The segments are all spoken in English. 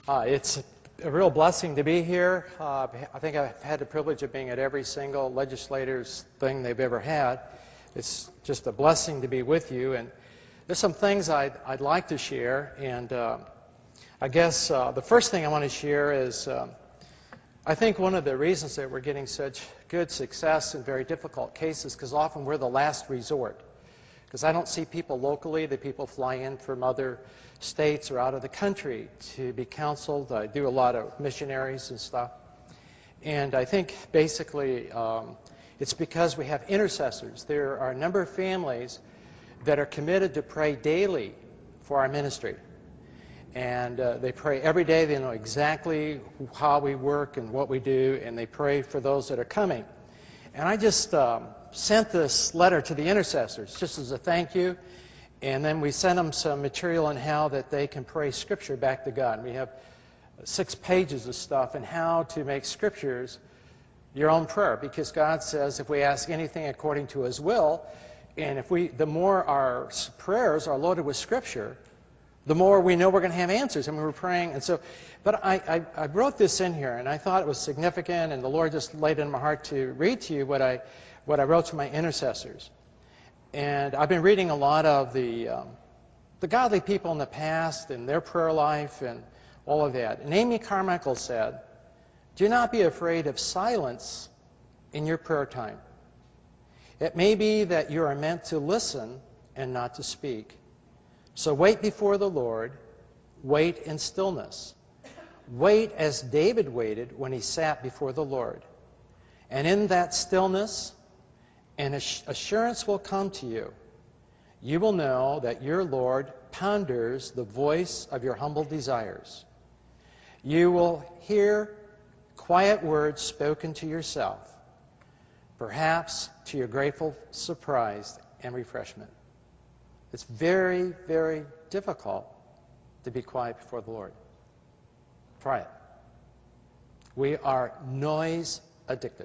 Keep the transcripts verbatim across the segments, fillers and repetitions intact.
Uh, it's a real blessing to be here. Uh, I think I've had the privilege of being at every single legislators thing they've ever had. It's just a blessing to be with you. And there's some things I'd, I'd like to share. And uh, I guess uh, the first thing I want to share is um, I think one of the reasons that we're getting such good success in very difficult cases because often we're the last resort. Because I don't see people locally, the people fly in from other states or out of the country to be counseled. I do a lot of missionaries and stuff. And I think basically um, it's because we have intercessors. There are a number of families that are committed to pray daily for our ministry. And uh, they pray every day. They know exactly how we work and what we do, and they pray for those that are coming. And I just um, sent this letter to the intercessors just as a thank you. And then we sent them some material on how that they can pray Scripture back to God. And we have six pages of stuff on how to make Scriptures your own prayer. Because God says if we ask anything according to His will, and if we, the more our prayers are loaded with Scripture, the more we know we're going to have answers. And we were praying. And so, but I, I, I wrote this in here, and I thought it was significant, and the Lord just laid it in my heart to read to you what I, what I wrote to my intercessors. And I've been reading a lot of the, um, the godly people in the past and their prayer life and all of that. And Amy Carmichael said, "Do not be afraid of silence in your prayer time. It may be that you are meant to listen and not to speak. So wait before the Lord, wait in stillness. Wait as David waited when he sat before the Lord. And in that stillness, an assurance will come to you. You will know that your Lord ponders the voice of your humble desires. You will hear quiet words spoken to yourself, perhaps to your grateful surprise and refreshment." It's very, very difficult to be quiet before the Lord. Try it. We are noise addicted.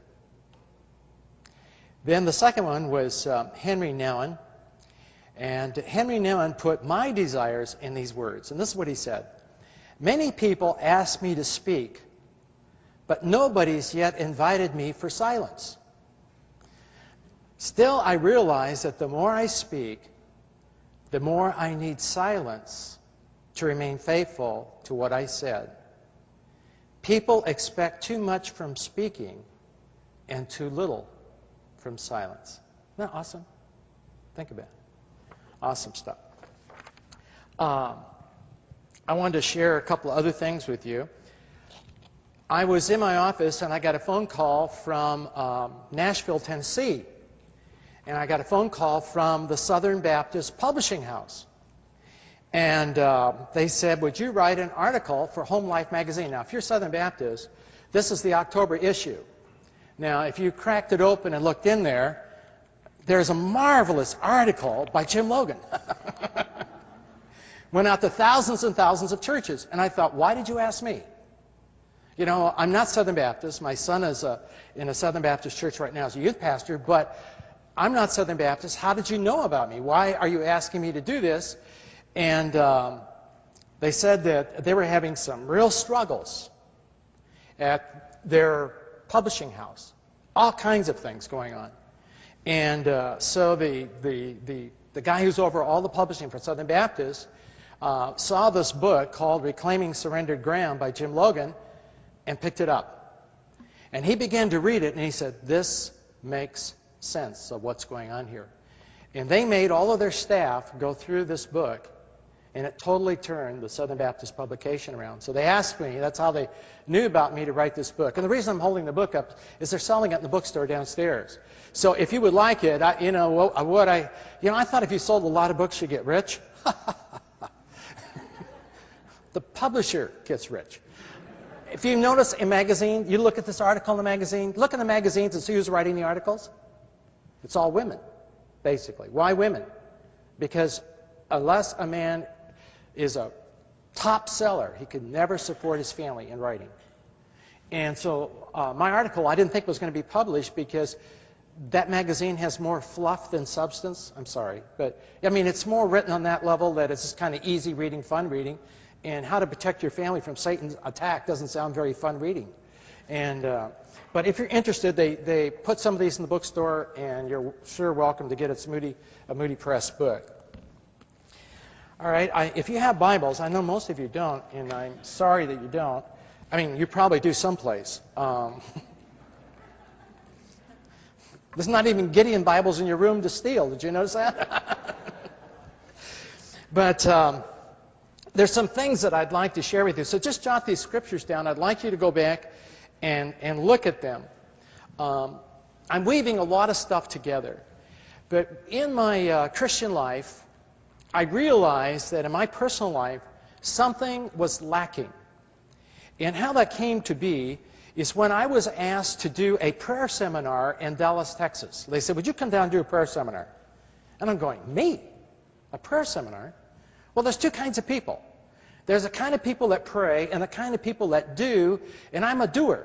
Then the second one was um, Henry Nouwen. And Henry Nouwen put my desires in these words. And this is what he said. "Many people ask me to speak, but nobody's yet invited me for silence. Still, I realize that the more I speak, the more I need silence to remain faithful to what I said. People expect too much from speaking and too little from silence." Isn't that awesome? Think about it. Awesome stuff. Um, I wanted to share a couple of other things with you. I was in my office and I got a phone call from um, Nashville, Tennessee. And I got a phone call from the Southern Baptist Publishing House. And uh, they said, "Would you write an article for Home Life magazine?" Now, if you're Southern Baptist, this is the October issue. Now, if you cracked it open and looked in there, there's a marvelous article by Jim Logan. Went out to thousands and thousands of churches. And I thought, why did you ask me? You know, I'm not Southern Baptist. My son is a, in a Southern Baptist church right now as a youth pastor, but I'm not Southern Baptist. How did you know about me? Why are you asking me to do this? And um, they said that they were having some real struggles at their publishing house. All kinds of things going on. And uh, so the, the, the, the guy who's over all the publishing for Southern Baptist uh, saw this book called Reclaiming Surrendered Ground by Jim Logan and picked it up. And he began to read it, and he said, "This makes sense of what's going on here." And they made all of their staff go through this book, and it totally turned the Southern Baptist publication around. So they asked me, that's how they knew about me, to write this book. And the reason I'm holding the book up is they're selling it in the bookstore downstairs. So if you would like it, I, you know, what, what I, you know, I thought if you sold a lot of books, you'd get rich. The publisher gets rich. If you notice a magazine, you look at this article in the magazine, look in the magazines and see who's writing the articles. It's all women, basically. Why women? Because unless a man is a top seller, he could never support his family in writing. And so uh, my article I didn't think was going to be published because that magazine has more fluff than substance. I'm sorry. But, I mean, it's more written on that level that it's just kind of easy reading, fun reading. And how to protect your family from Satan's attack doesn't sound very fun reading. And uh, but if you're interested, they, they put some of these in the bookstore, and you're sure welcome to get a Moody, a Moody Press book. All right, I, if you have Bibles, I know most of you don't, and I'm sorry that you don't. I mean, you probably do someplace. Um, there's not even Gideon Bibles in your room to steal. Did you notice that? But um, there's some things that I'd like to share with you. So just jot these scriptures down. I'd like you to go back and, and look at them. Um, I'm weaving a lot of stuff together. But in my uh, Christian life, I realized that in my personal life, something was lacking. And how that came to be is when I was asked to do a prayer seminar in Dallas, Texas. They said, would you come down and do a prayer seminar? And I'm going, me? A prayer seminar? Well, there's two kinds of people. There's the kind of people that pray and the kind of people that do, and I'm a doer.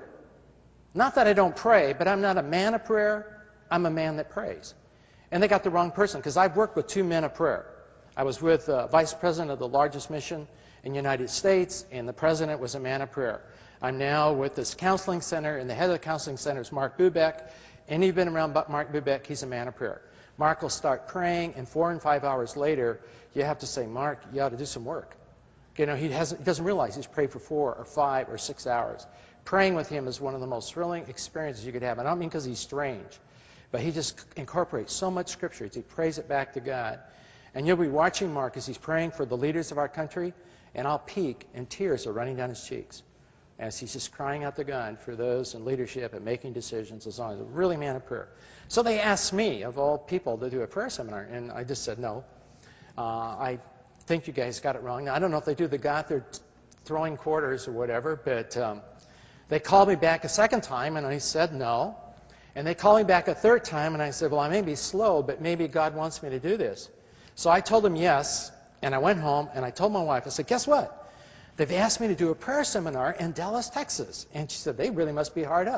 Not that I don't pray, but I'm not a man of prayer. I'm a man that prays. And they got the wrong person, because I've worked with two men of prayer. I was with the vice president of the largest mission in the United States, and the president was a man of prayer. I'm now with this counseling center, and the head of the counseling center is Mark Bubeck. Any of you been around Mark Bubeck, he's a man of prayer. Mark will start praying, and four and five hours later, you have to say, Mark, you ought to do some work. You know, he, hasn't, he doesn't realize he's prayed for four or five or six hours. Praying with him is one of the most thrilling experiences you could have. I don't mean because he's strange, but he just incorporates so much scripture. He prays it back to God. And you'll be watching Mark as he's praying for the leaders of our country, and I'll peek, and tears are running down his cheeks as he's just crying out to God for those in leadership and making decisions, as long as a really man of prayer. So they asked me, of all people, to do a prayer seminar, and I just said no. Uh, I think you guys got it wrong. Now, I don't know if they do the Gothard throwing quarters or whatever, but um, they called me back a second time, and I said no. And they called me back a third time, and I said, well, I may be slow, but maybe God wants me to do this. So I told them yes, and I went home, and I told my wife, I said, guess what? They've asked me to do a prayer seminar in Dallas, Texas. And she said, they really must be hard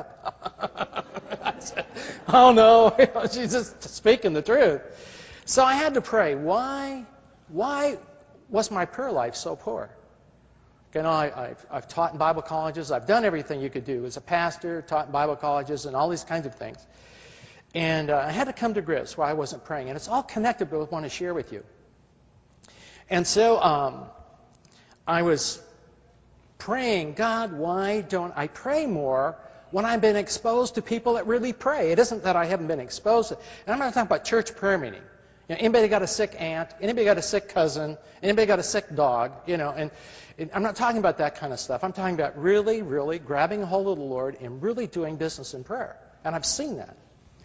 up. I said, oh, no, she's just speaking the truth. So I had to pray, why, why was my prayer life so poor? You know, I, I've, I've taught in Bible colleges. I've done everything you could do as a pastor, taught in Bible colleges, and all these kinds of things. And uh, I had to come to grips where I wasn't praying. And it's all connected with what I want to share with you. And so um, I was praying, God, why don't I pray more when I've been exposed to people that really pray? It isn't that I haven't been exposed to, and I'm not talking about church prayer meeting. You know, anybody got a sick aunt? Anybody got a sick cousin? Anybody got a sick dog? You know, and, and I'm not talking about that kind of stuff. I'm talking about really, really grabbing a hold of the Lord and really doing business in prayer. And I've seen that.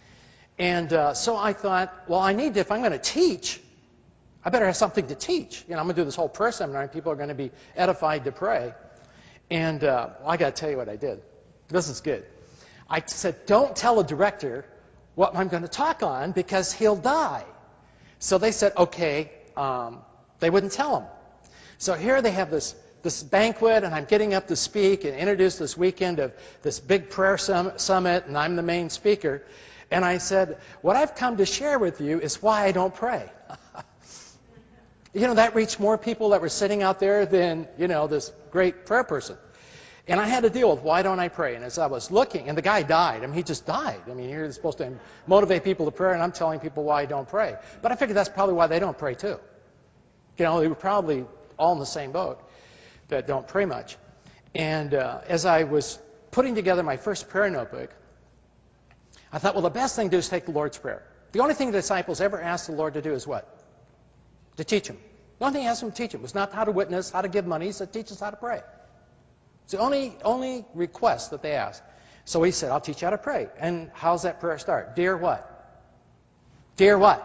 And uh, so I thought, well, I need to, if I'm going to teach, I better have something to teach. You know, I'm going to do this whole prayer seminar, and people are going to be edified to pray. And uh, well, I got to tell you what I did. This is good. I said, don't tell a director what I'm going to talk on, because he'll die. So they said, okay. Um, they wouldn't tell him. So here they have this, this banquet, and I'm getting up to speak and introduce this weekend of this big prayer sum- summit, and I'm the main speaker. And I said, what I've come to share with you is why I don't pray. You know, that reached more people that were sitting out there than, you know, this great prayer person. And I had to deal with why don't I pray. And as I was looking, and the guy died. I mean, he just died. I mean, you're supposed to motivate people to pray, and I'm telling people why I don't pray. But I figured that's probably why they don't pray too. You know, they were probably all in the same boat that don't pray much. And uh, as I was putting together my first prayer notebook, I thought, well, the best thing to do is take the Lord's Prayer. The only thing the disciples ever asked the Lord to do is what? To teach them. The only thing he asked them to teach them was not how to witness, how to give money. He said, teach us how to pray. It's the only, only request that they asked. So he said, I'll teach you how to pray. And how's that prayer start? Dear what? Dear what?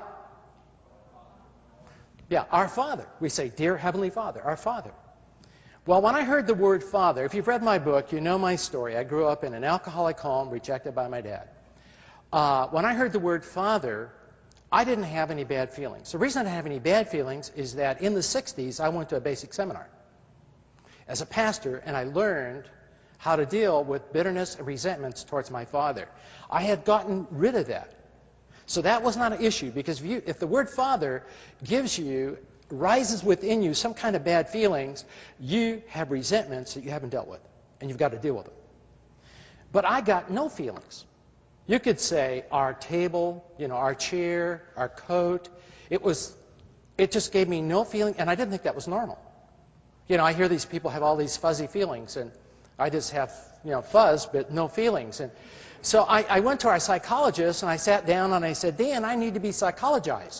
Yeah, our Father. We say, Dear Heavenly Father, our Father. Well, when I heard the word Father, if you've read my book, you know my story. I grew up in an alcoholic home, rejected by my dad. Uh, when I heard the word Father, I didn't have any bad feelings. The reason I didn't have any bad feelings is that in the sixties, I went to a basic seminar as a pastor, and I learned how to deal with bitterness and resentments towards my father. I had gotten rid of that. So that was not an issue, because if, you, if the word Father gives you rises within you some kind of bad feelings, you have resentments that you haven't dealt with, and you've got to deal with them. But I got no feelings. You could say our table, you know, our chair, our coat, it was, it just gave me no feeling, and I didn't think that was normal. You know, I hear these people have all these fuzzy feelings, and I just have, you know, fuzz, but no feelings. And so I, I went to our psychologist, and I sat down, and I said, Dan, I need to be psychologized.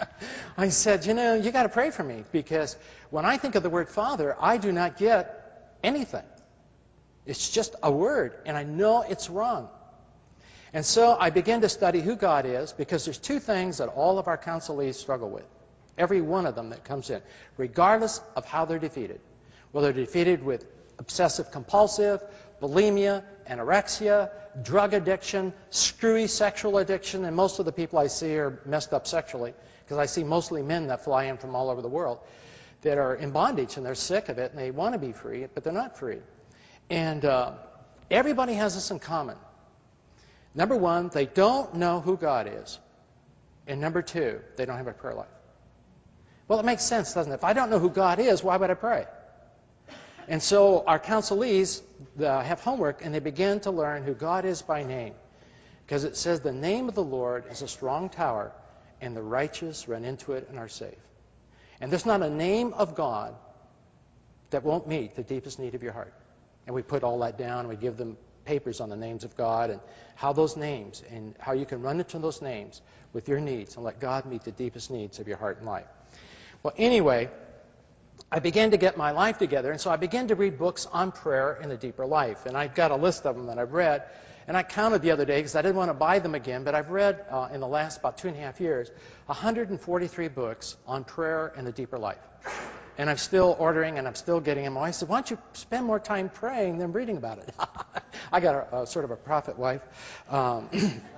I said, you know, you got to pray for me, because when I think of the word Father, I do not get anything. It's just a word, and I know it's wrong. And so I began to study who God is, because there's two things that all of our counselees struggle with. Every one of them that comes in, regardless of how they're defeated. Whether they're defeated with obsessive compulsive, bulimia, anorexia, drug addiction, screwy sexual addiction, and most of the people I see are messed up sexually, because I see mostly men that fly in from all over the world that are in bondage, and they're sick of it, and they want to be free, but they're not free. And uh, everybody has this in common. Number one, they don't know who God is. And number two, they don't have a prayer life. Well, it makes sense, doesn't it? If I don't know who God is, why would I pray? And so our counselees uh, have homework, and they begin to learn who God is by name. Because it says the name of the Lord is a strong tower, and the righteous run into it and are safe. And there's not a name of God that won't meet the deepest need of your heart. And we put all that down, and we give them papers on the names of God and how those names and how you can run into those names with your needs and let God meet the deepest needs of your heart and life. Well, anyway, I began to get my life together, and so I began to read books on prayer and a deeper life. And I've got a list of them that I've read, and I counted the other day because I didn't want to buy them again, but I've read uh, in the last about two and a half years one hundred forty-three books on prayer and a deeper life. And I'm still ordering, and I'm still getting them. I said, why don't you spend more time praying than reading about it? I got a, a sort of a prophet wife. Um,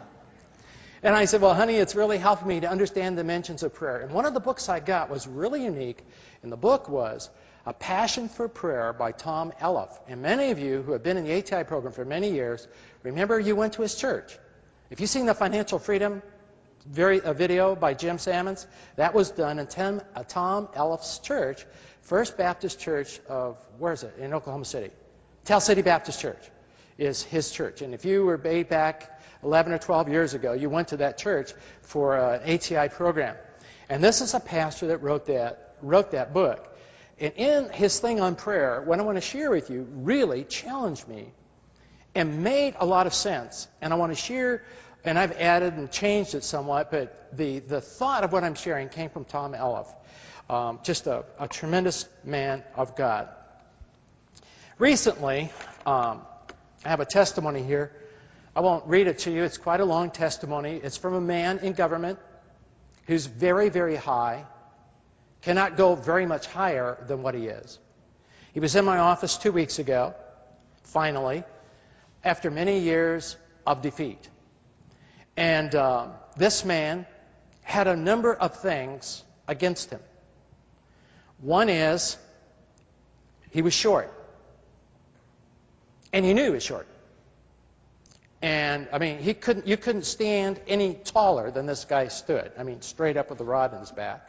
And I said, well, honey, it's really helped me to understand the dimensions of prayer. And one of the books I got was really unique, and the book was A Passion for Prayer by Tom Elliff. And many of you who have been in the A T I program for many years, remember you went to his church. If you've seen the Financial Freedom very, a video by Jim Sammons, that was done in Tim, uh, Tom Elliff's church, First Baptist Church of, where is it, in Oklahoma City? Tell City Baptist Church is his church. And if you were way back eleven or twelve years ago, you went to that church for an A T I program. And this is a pastor that wrote that, wrote that book. And in his thing on prayer, what I want to share with you really challenged me and made a lot of sense. And I want to share, and I've added and changed it somewhat, but the, the thought of what I'm sharing came from Tom Elliff, um, just a, a tremendous man of God. Recently, um, I have a testimony here. I won't read it to you. It's quite a long testimony. It's from a man in government who's very, very high, cannot go very much higher than what he is. He was in my office two weeks ago, finally, after many years of defeat. And uh, this man had a number of things against him. One is he was short. And he knew he was short. And, I mean, he couldn't, you couldn't stand any taller than this guy stood. I mean, straight up with a rod in his back.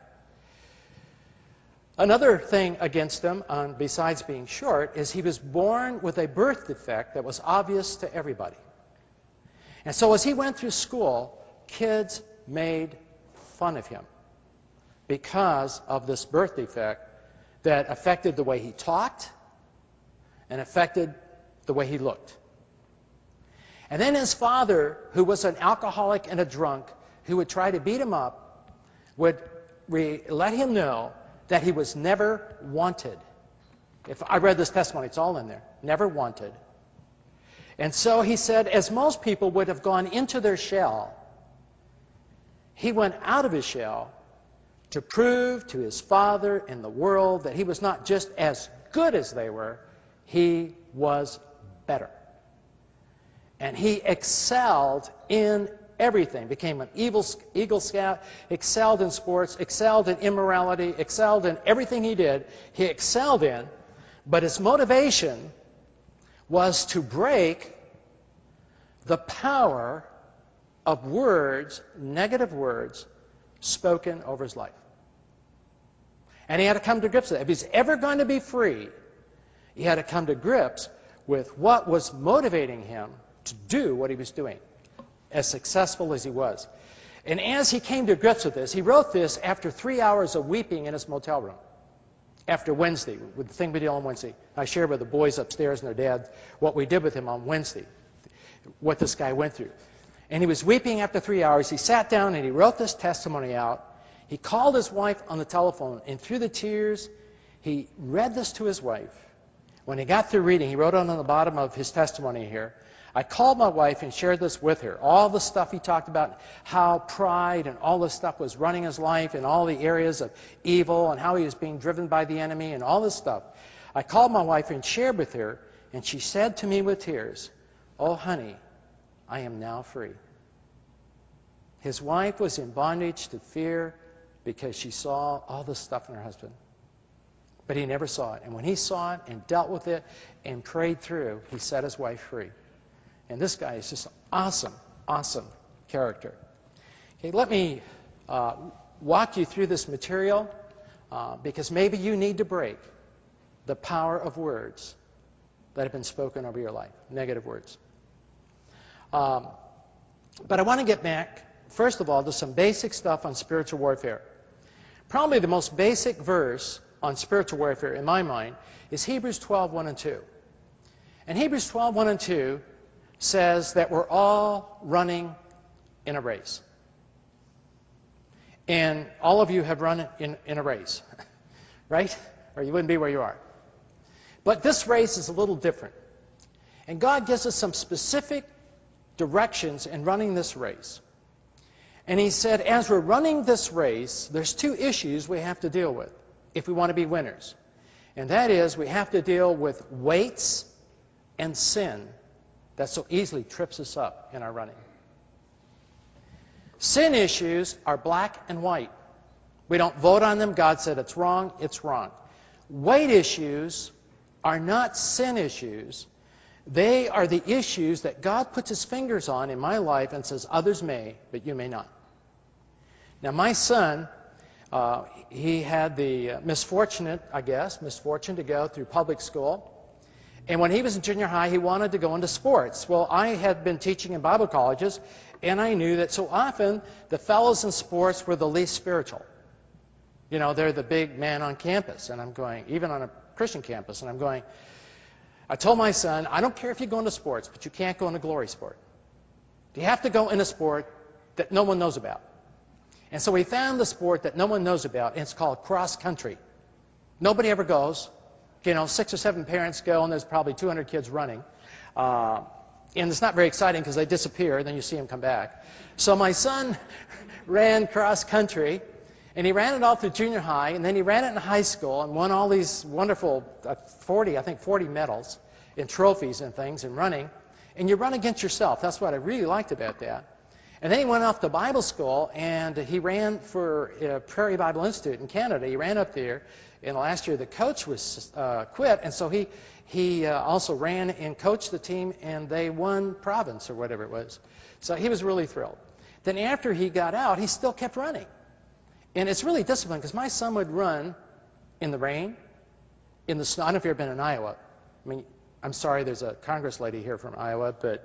Another thing against him, um, besides being short, is he was born with a birth defect that was obvious to everybody. And so as he went through school, kids made fun of him because of this birth defect that affected the way he talked and affected the way he looked. And then his father, who was an alcoholic and a drunk, who would try to beat him up, would re- let him know that he was never wanted. If I read this testimony, it's all in there. Never wanted. And so he said, as most people would have gone into their shell, he went out of his shell to prove to his father and the world that he was not just as good as they were, he was better. And he excelled in everything, became an evil, Eagle Scout, excelled in sports, excelled in immorality, excelled in everything he did, he excelled in, but his motivation was to break the power of words, negative words, spoken over his life. And he had to come to grips with it. If he's ever going to be free, he had to come to grips with what was motivating him to do what he was doing, as successful as he was. And as he came to grips with this, he wrote this after three hours of weeping in his motel room. After Wednesday, with the thing we did on Wednesday. I shared with the boys upstairs and their dad what we did with him on Wednesday, what this guy went through. And he was weeping after three hours. He sat down and he wrote this testimony out. He called his wife on the telephone, and through the tears, he read this to his wife. When he got through reading, he wrote on the bottom of his testimony here, I called my wife and shared this with her. All the stuff he talked about, how pride and all this stuff was running his life in all the areas of evil and how he was being driven by the enemy and all this stuff. I called my wife and shared with her, and she said to me with tears, oh, honey, I am now free. His wife was in bondage to fear because she saw all this stuff in her husband. But he never saw it. And when he saw it and dealt with it and prayed through, he set his wife free. And this guy is just an awesome, awesome character. Okay, let me uh, walk you through this material uh, because maybe you need to break the power of words that have been spoken over your life, negative words. Um, but I want to get back, first of all, to some basic stuff on spiritual warfare. Probably the most basic verse on spiritual warfare, in my mind, is Hebrews twelve, one and two. And Hebrews twelve, one and two says that we're all running in a race. And all of you have run in, in a race, right? Or you wouldn't be where you are. But this race is a little different. And God gives us some specific directions in running this race. And he said, as we're running this race, there's two issues we have to deal with if we want to be winners. And that is, we have to deal with weights and sin that so easily trips us up in our running. Sin issues are black and white. We don't vote on them. God said it's wrong, it's wrong. Weight issues are not sin issues. They are the issues that God puts his fingers on in my life and says, others may, but you may not. Now, my son, uh, he had the misfortunate, I guess, misfortune to go through public school. And when he was in junior high, he wanted to go into sports. Well, I had been teaching in Bible colleges, and I knew that so often the fellows in sports were the least spiritual. You know, they're the big man on campus, and I'm going, even on a Christian campus, and I'm going, I told my son, I don't care if you go into sports, but you can't go into glory sport. You have to go in a sport that no one knows about. And so we found the sport that no one knows about, and it's called cross country. Nobody ever goes. You know, six or seven parents go, and there's probably two hundred kids running. Uh, and it's not very exciting because they disappear, and then you see them come back. So my son ran cross country, and he ran it all through junior high, and then he ran it in high school and won all these wonderful uh, forty, I think forty medals and trophies and things in running. And you run against yourself. That's what I really liked about that. And then he went off to Bible school, and he ran for uh, Prairie Bible Institute in Canada. He ran up there. And last year the coach was uh, quit, and so he he uh, also ran and coached the team, and they won province or whatever it was. So he was really thrilled. Then after he got out, he still kept running. And it's really disciplined because my son would run in the rain, in the snow. I don't know if you've ever been in Iowa. I mean, I'm sorry there's a Congress lady here from Iowa, but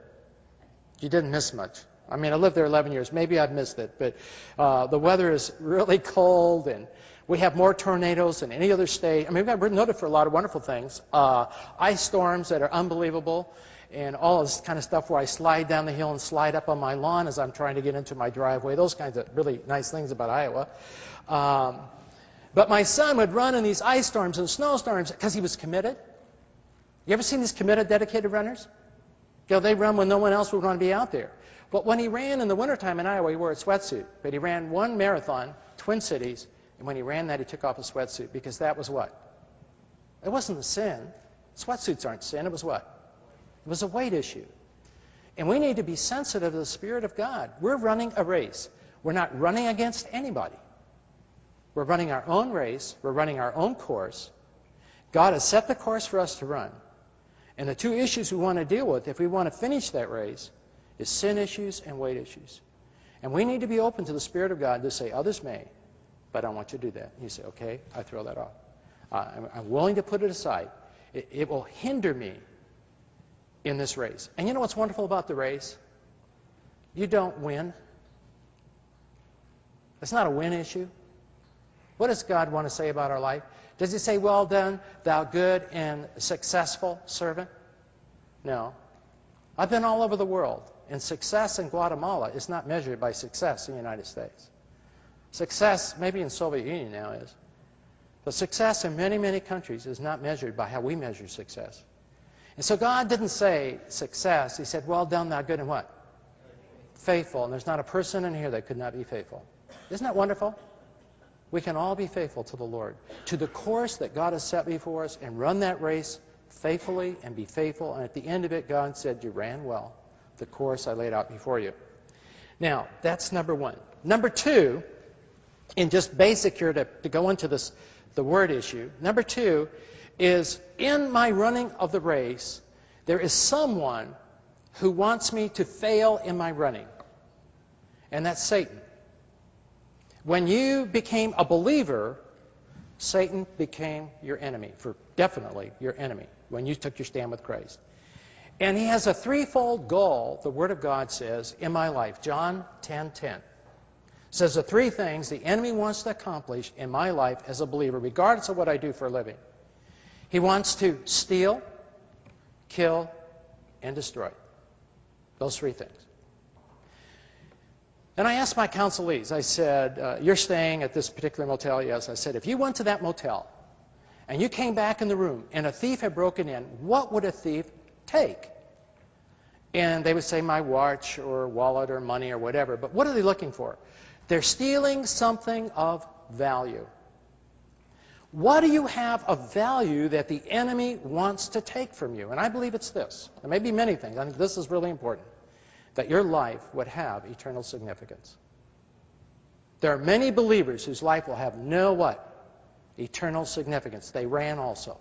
you didn't miss much. I mean, I lived there eleven years. Maybe I've missed it, but uh, the weather is really cold, and we have more tornadoes than any other state. I mean, we're noted for a lot of wonderful things. Uh, ice storms that are unbelievable, and all this kind of stuff where I slide down the hill and slide up on my lawn as I'm trying to get into my driveway. Those kinds of really nice things about Iowa. Um, but my son would run in these ice storms and snowstorms because he was committed. You ever seen these committed, dedicated runners? You know, they run when no one else would want to be out there. But when he ran in the wintertime in Iowa, he wore a sweatsuit. But he ran one marathon, Twin Cities, and when he ran that, he took off his sweatsuit because that was what? It wasn't a sin. Sweatsuits aren't sin. It was what? It was a weight issue. And we need to be sensitive to the Spirit of God. We're running a race. We're not running against anybody. We're running our own race. We're running our own course. God has set the course for us to run. And the two issues we want to deal with, if we want to finish that race, is sin issues and weight issues. And we need to be open to the Spirit of God to say, others may, but I want you to do that. You say, okay, I throw that off. Uh, I'm, I'm willing to put it aside. It, it will hinder me in this race. And you know what's wonderful about the race? You don't win. It's not a win issue. What does God want to say about our life? Does he say, well done, thou good and successful servant? No. I've been all over the world, and success in Guatemala is not measured by success in the United States. Success, maybe in Soviet Union now is, but success in many, many countries is not measured by how we measure success. And so God didn't say success. He said, well done, thou good and what? Faithful. And there's not a person in here that could not be faithful. Isn't that wonderful? We can all be faithful to the Lord, to the course that God has set before us, and run that race faithfully and be faithful. And at the end of it, God said, you ran well, the course I laid out before you. Now, that's number one. Number two, in just basic here to, to go into this, the word issue, number two is in my running of the race, there is someone who wants me to fail in my running, and that's Satan. When you became a believer, Satan became your enemy, for definitely your enemy, when you took your stand with Christ. And he has a threefold goal, the Word of God says, in my life. John ten ten says the three things the enemy wants to accomplish in my life as a believer, regardless of what I do for a living. He wants to steal, kill, and destroy. Those three things. And I asked my counselees, I said, uh, you're staying at this particular motel? Yes. I said, if you went to that motel and you came back in the room and a thief had broken in, what would a thief take? And they would say my watch or wallet or money or whatever. But what are they looking for? They're stealing something of value. What do you have of value that the enemy wants to take from you? And I believe it's this. There may be many things. I think this is really important. That your life would have eternal significance. There are many believers whose life will have no what? Eternal significance. They ran also.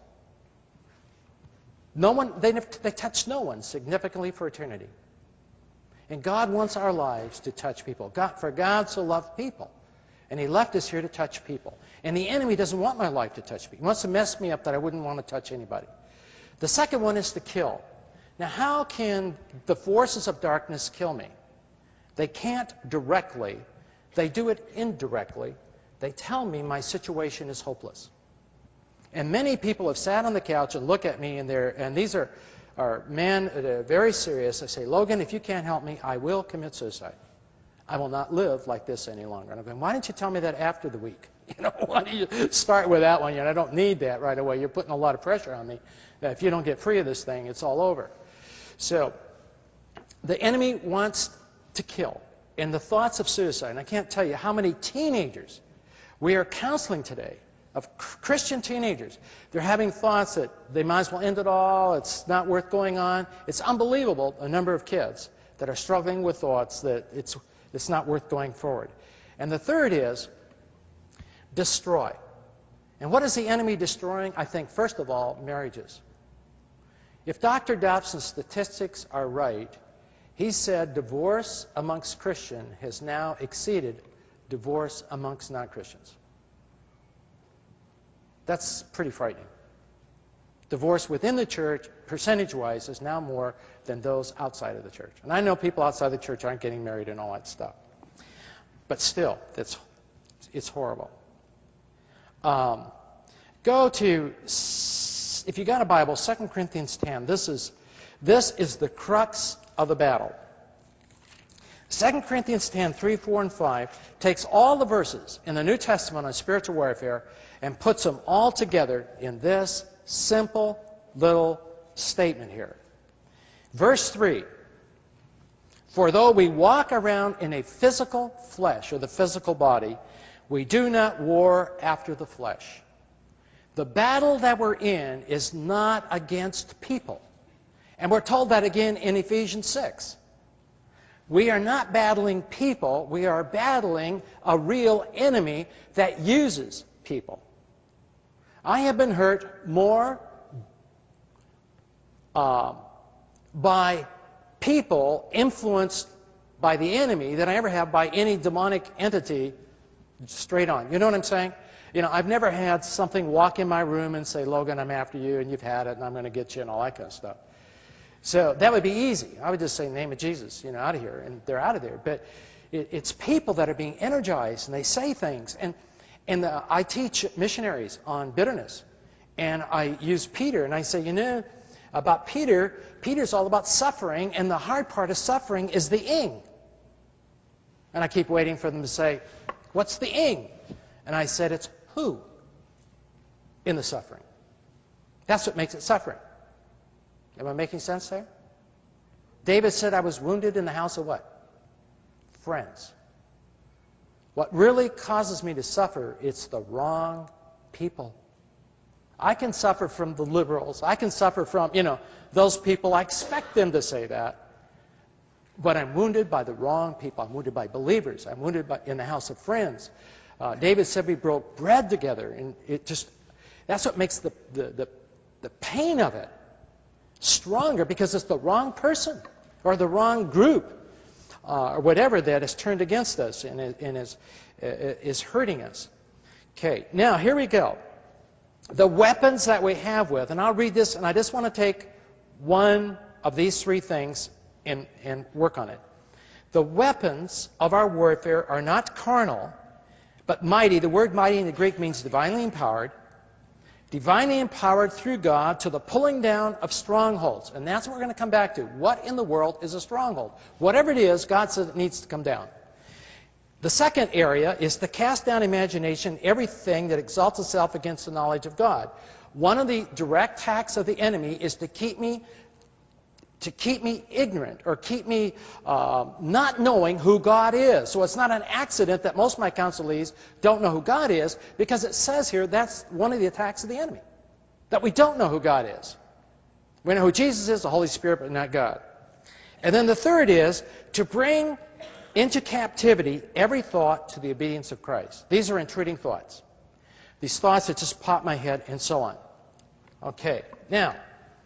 No one, they, they touched no one significantly for eternity. And God wants our lives to touch people. God, for God so loved people. And he left us here to touch people. And the enemy doesn't want my life to touch people. He wants to mess me up that I wouldn't want to touch anybody. The second one is to kill. Now, how can the forces of darkness kill me? They can't directly. They do it indirectly. They tell me my situation is hopeless. And many people have sat on the couch and look at me, and they're, and these are, are men that are very serious. They say, Logan, if you can't help me, I will commit suicide. I will not live like this any longer. And I'm going, why didn't you tell me that after the week? You know, why do you start with that one? You know, I don't need that right away. You're putting a lot of pressure on me. That if you don't get free of this thing, it's all over. So, the enemy wants to kill. And the thoughts of suicide, and I can't tell you how many teenagers we are counseling today, of Christian teenagers. They're having thoughts that they might as well end it all, it's not worth going on. It's unbelievable, a number of kids that are struggling with thoughts that it's, it's not worth going forward. And the third is destroy. And what is the enemy destroying? I think, first of all, marriages. If Doctor Dobson's statistics are right, he said divorce amongst Christians has now exceeded divorce amongst non-Christians. That's pretty frightening. Divorce within the church, percentage-wise, is now more than those outside of the church. And I know people outside the church aren't getting married and all that stuff. But still, it's, it's horrible. Um, go to... If you got a Bible, Second Corinthians ten, this is, this is the crux of the battle. Second Corinthians ten, three, four, and five takes all the verses in the New Testament on spiritual warfare and puts them all together in this simple little statement here. Verse three, for though we walk around in a physical flesh, or the physical body, we do not war after the flesh. The battle that we're in is not against people. And we're told that again in Ephesians six. We are not battling people. We are battling a real enemy that uses people. I have been hurt more uh, by people influenced by the enemy than I ever have by any demonic entity Straight on. You know what I'm saying? You know, I've never had something walk in my room and say, Logan, I'm after you, and you've had it, and I'm going to get you, and all that kind of stuff. So that would be easy. I would just say, name of Jesus, you know, out of here, and they're out of there. But it, it's people that are being energized, and they say things. And, and the, I teach missionaries on bitterness, and I use Peter, and I say, you know, about Peter, Peter's all about suffering, and the hard part of suffering is the ing. And I keep waiting for them to say, what's the ing? And I said, it's who in the suffering. That's what makes it suffering. Am I making sense there? David said, I was wounded in the house of what? Friends. What really causes me to suffer, it's the wrong people. I can suffer from the liberals. I can suffer from, you know, those people. I expect them to say that. But I'm wounded by the wrong people. I'm wounded by believers. I'm wounded by, in the house of friends. Uh, David said we broke bread together. And it just, that's what makes the, the, the, the pain of it stronger, because it's the wrong person or the wrong group uh, or whatever that has turned against us and, and is, is hurting us. Okay, now here we go. The weapons that we have with, and I'll read this, and I just want to take one of these three things and, and work on it. The weapons of our warfare are not carnal, but mighty. The word mighty in the Greek means divinely empowered. Divinely empowered through God to the pulling down of strongholds. And that's what we're going to come back to. What in the world is a stronghold? Whatever it is, God says it needs to come down. The second area is to cast down imagination, everything that exalts itself against the knowledge of God. One of the direct attacks of the enemy is to keep me to keep me ignorant or keep me uh, not knowing who God is. So it's not an accident that most of my counselees don't know who God is, because it says here that's one of the attacks of the enemy, that we don't know who God is. We know who Jesus is, the Holy Spirit, but not God. And then the third is to bring into captivity every thought to the obedience of Christ. These are intruding thoughts. These thoughts that just pop my head and so on. Okay, now,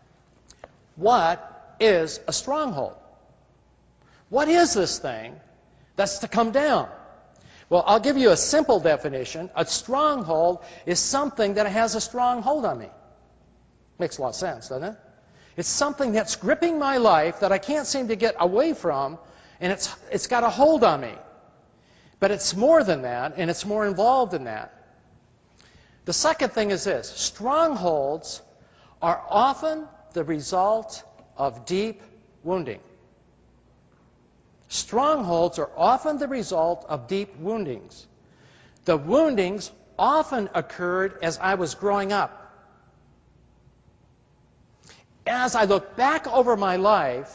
what is a stronghold? What is this thing that's to come down? Well, I'll give you a simple definition. A stronghold is something that has a strong hold on me. Makes a lot of sense, doesn't it? It's something that's gripping my life that I can't seem to get away from, and it's it's got a hold on me. But it's more than that, and it's more involved than that. The second thing is this. Strongholds are often the result of deep wounding. Strongholds are often the result of deep woundings. The woundings often occurred as I was growing up. As I look back over my life,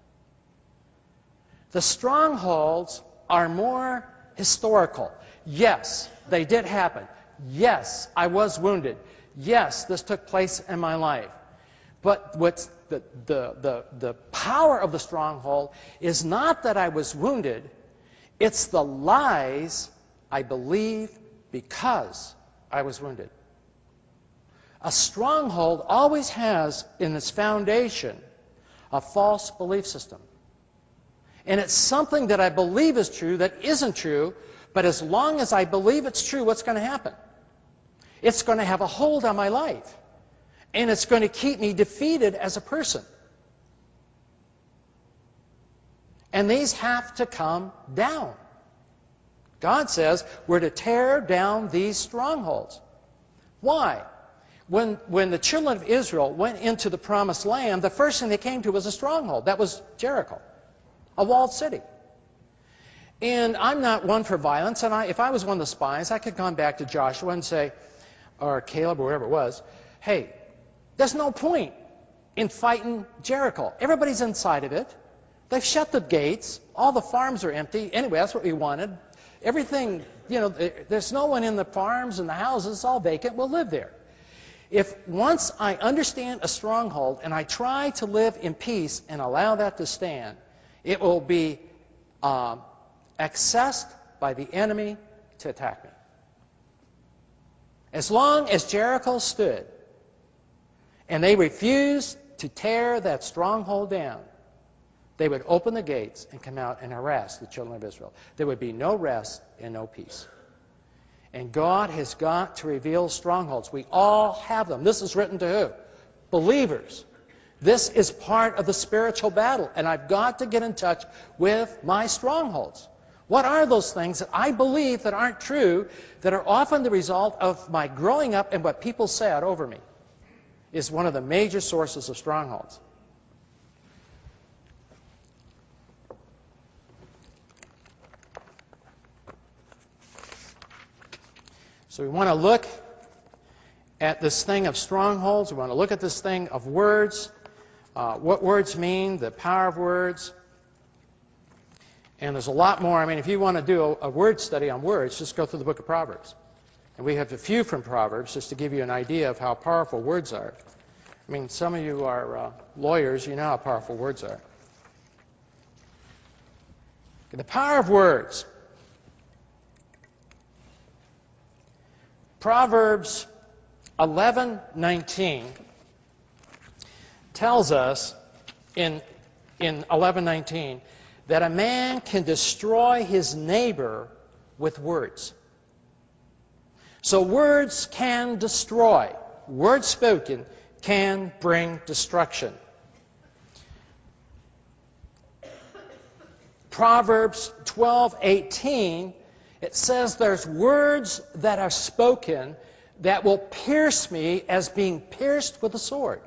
the strongholds are more historical. Yes, they did happen. Yes, I was wounded. Yes, this took place in my life. But what's the, the, the, the power of the stronghold is not that I was wounded, it's the lies I believe because I was wounded. A stronghold always has in its foundation a false belief system. And it's something that I believe is true that isn't true, but as long as I believe it's true, what's going to happen? It's going to have a hold on my life. And it's going to keep me defeated as a person. And these have to come down. God says we're to tear down these strongholds. Why? When, when the children of Israel went into the promised land, the first thing they came to was a stronghold. That was Jericho, a walled city. And I'm not one for violence, and I, if I was one of the spies, I could come back to Joshua and say, or Caleb, or whoever it was, hey, there's no point in fighting Jericho. Everybody's inside of it. They've shut the gates. All the farms are empty. Anyway, that's what we wanted. Everything, you know, there's no one in the farms and the houses. It's all vacant. We'll live there. If once I understand a stronghold and I try to live in peace and allow that to stand, it will be um, accessed by the enemy to attack me. As long as Jericho stood, and they refused to tear that stronghold down, they would open the gates and come out and harass the children of Israel. There would be no rest and no peace. And God has got to reveal strongholds. We all have them. This is written to who? Believers. This is part of the spiritual battle. And I've got to get in touch with my strongholds. What are those things that I believe that aren't true, that are often the result of my growing up and what people said over me? Is one of the major sources of strongholds. So we want to look at this thing of strongholds. We want to look at this thing of words, uh, what words mean, the power of words. And there's a lot more. I mean, if you want to do a, a word study on words, just go through the book of Proverbs. And we have a few from Proverbs just to give you an idea of how powerful words are. I mean, some of you are uh, lawyers. You know how powerful words are. The power of words. Proverbs eleven nineteen tells us in, in eleven nineteen that a man can destroy his neighbor with words. So words can destroy. Words spoken can bring destruction. Proverbs twelve eighteen, it says there's words that are spoken that will pierce me as being pierced with a sword.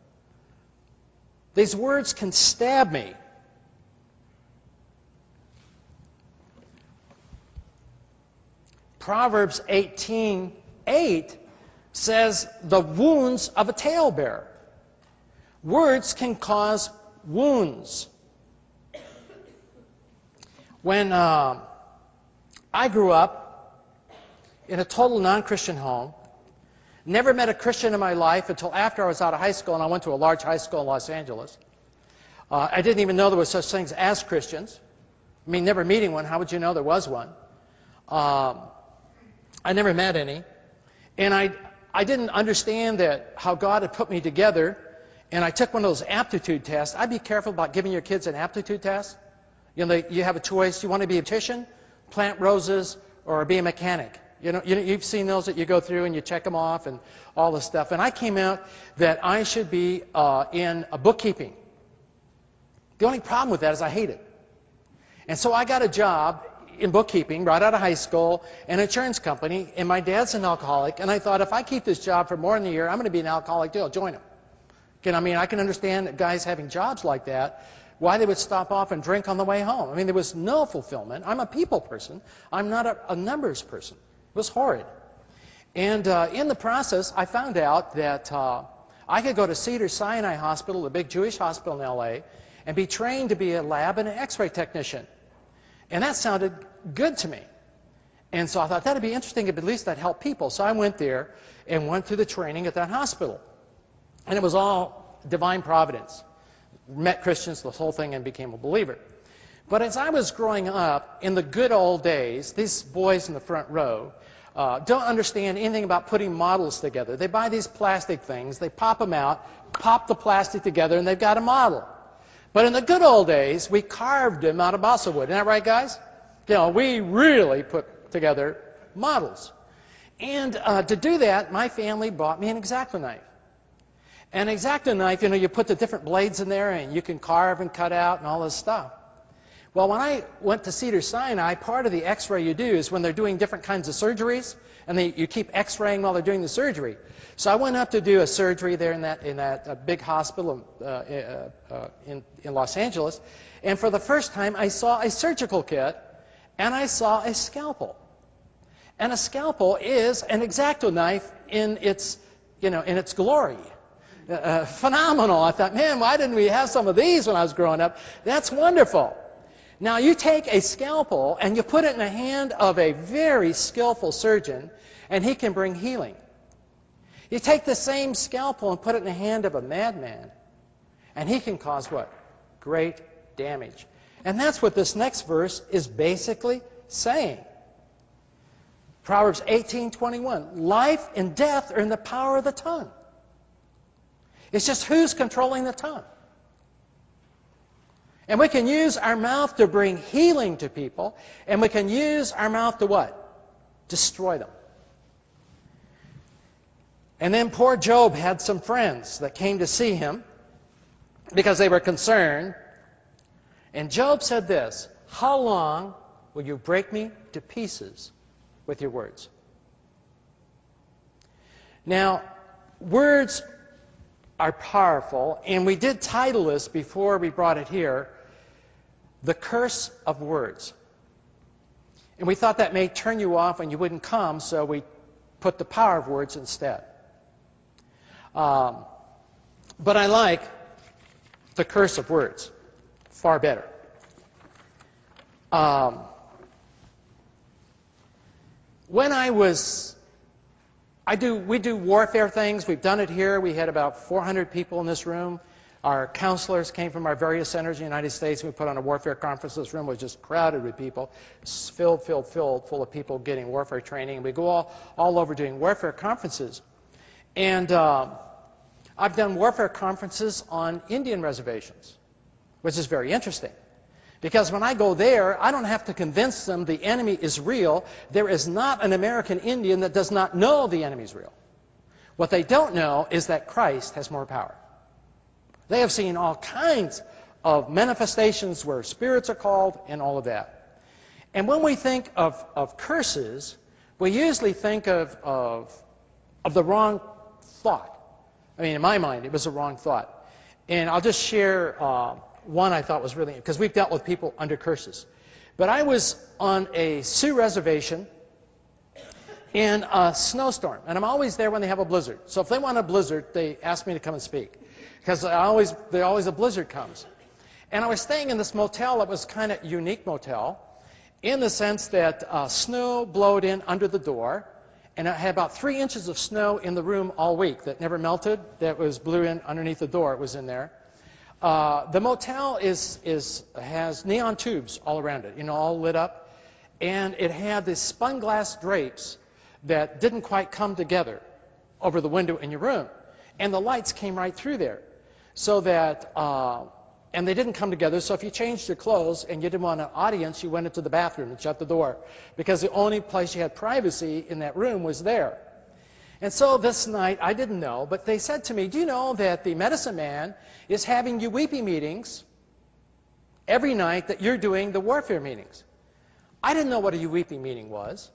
These words can stab me. Proverbs eighteen eight says the wounds of a talebearer. Words can cause wounds. When uh, I grew up in a total non-Christian home, never met a Christian in my life until after I was out of high school, and I went to a large high school in Los Angeles. Uh, I didn't even know there were such things as Christians. I mean, never meeting one, how would you know there was one? Um, I never met any. And I, I didn't understand that how God had put me together, and I took one of those aptitude tests. I'd be careful about giving your kids an aptitude test. You know, you have a choice. You want to be a beautician, plant roses, or be a mechanic. You know, you, you've seen those that you go through and you check them off and all this stuff. And I came out that I should be uh, in a bookkeeping. The only problem with that is I hate it. And so I got a job in bookkeeping right out of high school, an insurance company, and my dad's an alcoholic. And I thought, if I keep this job for more than a year, I'm going to be an alcoholic too. I'll join him. And I mean, I can understand guys having jobs like that, why they would stop off and drink on the way home. I mean, there was no fulfillment. I'm a people person. I'm not a, a numbers person. It was horrid. And uh, in the process, I found out that uh, I could go to Cedars-Sinai Hospital, the big Jewish hospital in L A, and be trained to be a lab and an x-ray technician. And that sounded good to me. And so I thought that would be interesting if at least that helped people. So I went there and went through the training at that hospital. And it was all divine providence. Met Christians, the whole thing, and became a believer. But as I was growing up, in the good old days, these boys in the front row uh, don't understand anything about putting models together. They buy these plastic things, they pop them out, pop the plastic together, and they've got a model. But in the good old days, we carved them out of balsa wood. Isn't that right, guys? You know, we really put together models. And uh, to do that, my family bought me an X-Acto knife. An X-Acto knife, you know, you put the different blades in there and you can carve and cut out and all this stuff. Well, when I went to Cedars-Sinai, part of the x-ray you do is when they're doing different kinds of surgeries, and they, you keep x-raying while they're doing the surgery. So I went up to do a surgery there in that, in that uh, big hospital uh, uh, uh, in, in Los Angeles, and for the first time I saw a surgical kit, and I saw a scalpel. And a scalpel is an X-Acto knife in its, you know, in its glory. Uh, phenomenal. I thought, man, why didn't we have some of these when I was growing up? That's wonderful. Now, you take a scalpel and you put it in the hand of a very skillful surgeon, and he can bring healing. You take the same scalpel and put it in the hand of a madman, and he can cause what? Great damage. And that's what this next verse is basically saying. Proverbs eighteen twenty-one. Life and death are in the power of the tongue. It's just who's controlling the tongue. And we can use our mouth to bring healing to people, and we can use our mouth to what? destroy them. And then poor Job had some friends that came to see him because they were concerned. And Job said this, "How long will you break me to pieces with your words?" Now, words are powerful, and we did title this before we brought it here, "The Curse of Words." And we thought that may turn you off and you wouldn't come, so we put the power of words instead. Um, but I like the curse of words far better. Um, when I was, I do, we do warfare things. We've done it here. We had about four hundred people in this room. Our counselors came from our various centers in the United States. We put on a warfare conference. This room was just crowded with people, filled, filled, filled, full of people getting warfare training. We go all, all over doing warfare conferences. And uh, I've done warfare conferences on Indian reservations, which is very interesting. Because when I go there, I don't have to convince them the enemy is real. There is not an American Indian that does not know the enemy is real. What they don't know is that Christ has more power. They have seen all kinds of manifestations where spirits are called and all of that. And when we think of, of curses, we usually think of, of, of the wrong thought. I mean, in my mind, it was a wrong thought. And I'll just share uh, one I thought was really, because we've dealt with people under curses. But I was on a Sioux reservation in a snowstorm. And I'm always there when they have a blizzard. So if they want a blizzard, they ask me to come and speak. Because I always, there always a blizzard comes. And I was staying in this motel that was kind of a unique motel in the sense that uh, snow blowed in under the door. And I had about three inches of snow in the room all week that never melted. That was blew in underneath the door. It was in there. Uh, the motel is, is, has neon tubes all around it, you know, all lit up. And it had these spun glass drapes that didn't quite come together over the window in your room. And the lights came right through there. So that, uh, and they didn't come together, so if you changed your clothes and you didn't want an audience, you went into the bathroom and shut the door. Because the only place you had privacy in that room was there. And so this night, I didn't know, but they said to me, "Do you know that the medicine man is having U W E P meetings every night that you're doing the warfare meetings?" I didn't know what a U W E P meeting was.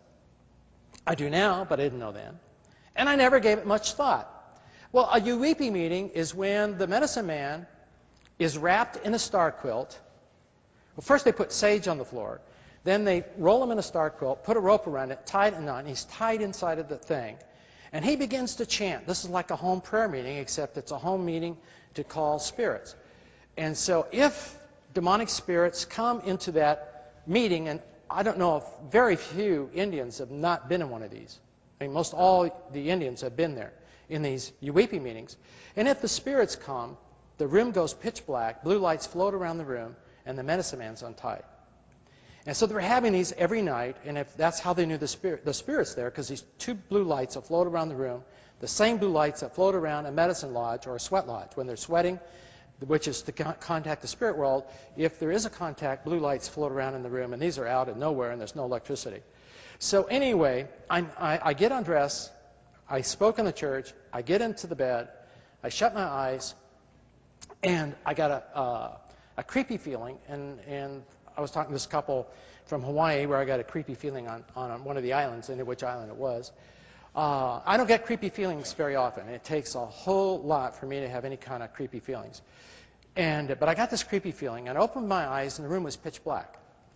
I do now, but I didn't know then. And I never gave it much thought. Well, a U W E P meeting is when the medicine man is wrapped in a star quilt. Well, first they put sage on the floor. Then they roll him in a star quilt, put a rope around it, tie it in a knot, and he's tied inside of the thing. And he begins to chant. This is like a home prayer meeting, except it's a home meeting to call spirits. And so if demonic spirits come into that meeting, and I don't know if very few Indians have not been in one of these. I mean, most all the Indians have been there in these U W E P meetings. And if the spirits come, the room goes pitch black, blue lights float around the room, and the medicine man's untied. And so they're having these every night, and if that's how they knew the spirit, the spirits there, because these two blue lights that float around the room, the same blue lights that float around a medicine lodge or a sweat lodge when they're sweating, which is to contact the spirit world. If there is a contact, blue lights float around in the room, and these are out of nowhere, and there's no electricity. So anyway, I'm, I, I get undressed, I spoke in the church, I get into the bed, I shut my eyes, and I got a, uh, a creepy feeling, and, and I was talking to this couple from Hawaii where I got a creepy feeling on, on one of the islands, and which island it was. Uh, I don't get creepy feelings very often. It takes a whole lot for me to have any kind of creepy feelings. And, but I got this creepy feeling, and I opened my eyes, and the room was pitch black.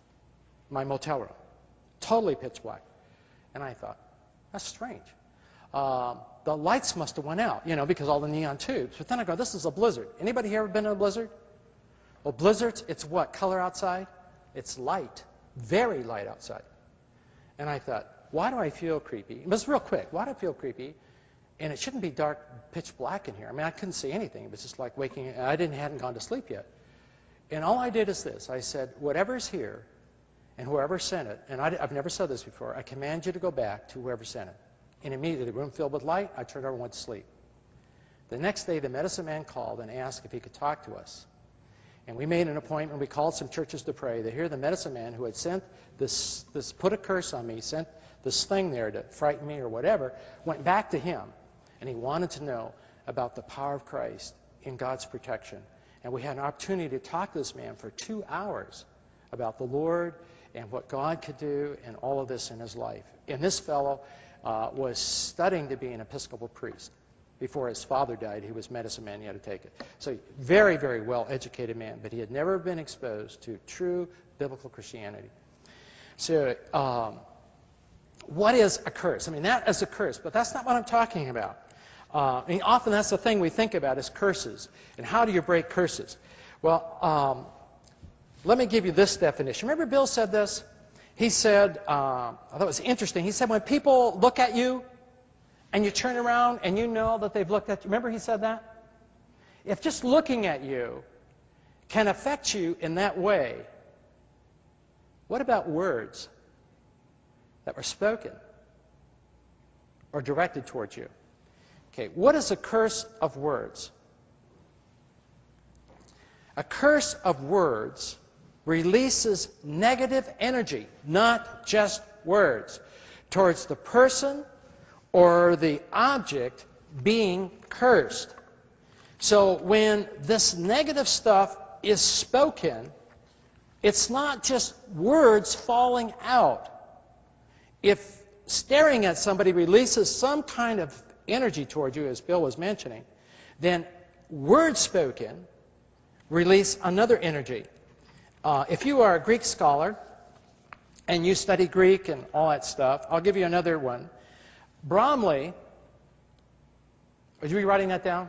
My motel room. Totally pitch black. And I thought, that's strange. Uh, the lights must have went out, you know, because all the neon tubes. But then I go, this is a blizzard. Anybody here ever been in a blizzard? Well, blizzards, it's what color outside? It's light. Very light outside. And I thought, why do I feel creepy? It was real quick. Why do I feel creepy? And it shouldn't be dark, pitch black in here. I mean, I couldn't see anything. It was just like waking. I didn't hadn't gone to sleep yet. And all I did is this. I said, whatever's here and whoever sent it, and I, I've never said this before, I command you to go back to whoever sent it. And immediately, the room filled with light, I turned over and went to sleep. The next day, the medicine man called and asked if he could talk to us. And we made an appointment. We called some churches to pray. They hear the medicine man who had sent this, this put a curse on me, sent this thing there to frighten me or whatever, went back to him. And he wanted to know about the power of Christ in God's protection. And we had an opportunity to talk to this man for two hours about the Lord and what God could do and all of this in his life. And this fellow uh, was studying to be an Episcopal priest. Before his father died, he was medicine man, he had to take it. So very, very well-educated man, but he had never been exposed to true biblical Christianity. So um, what is a curse? I mean, that is a curse, but that's not what I'm talking about. Uh, I mean, often that's the thing we think about is curses. And how do you break curses? Well, um, let me give you this definition. Remember Bill said this? He said, uh, I thought it was interesting, he said when people look at you, and you turn around and you know that they've looked at you. Remember he said that? If just looking at you can affect you in that way, what about words that were spoken or directed towards you? Okay, what is a curse of words? A curse of words releases negative energy, not just words, towards the person or the object being cursed. So when this negative stuff is spoken, it's not just words falling out. If staring at somebody releases some kind of energy toward you, as Bill was mentioning, then words spoken release another energy. Uh, if you are a Greek scholar and you study Greek and all that stuff, I'll give you another one. Bromley, would you be writing that down?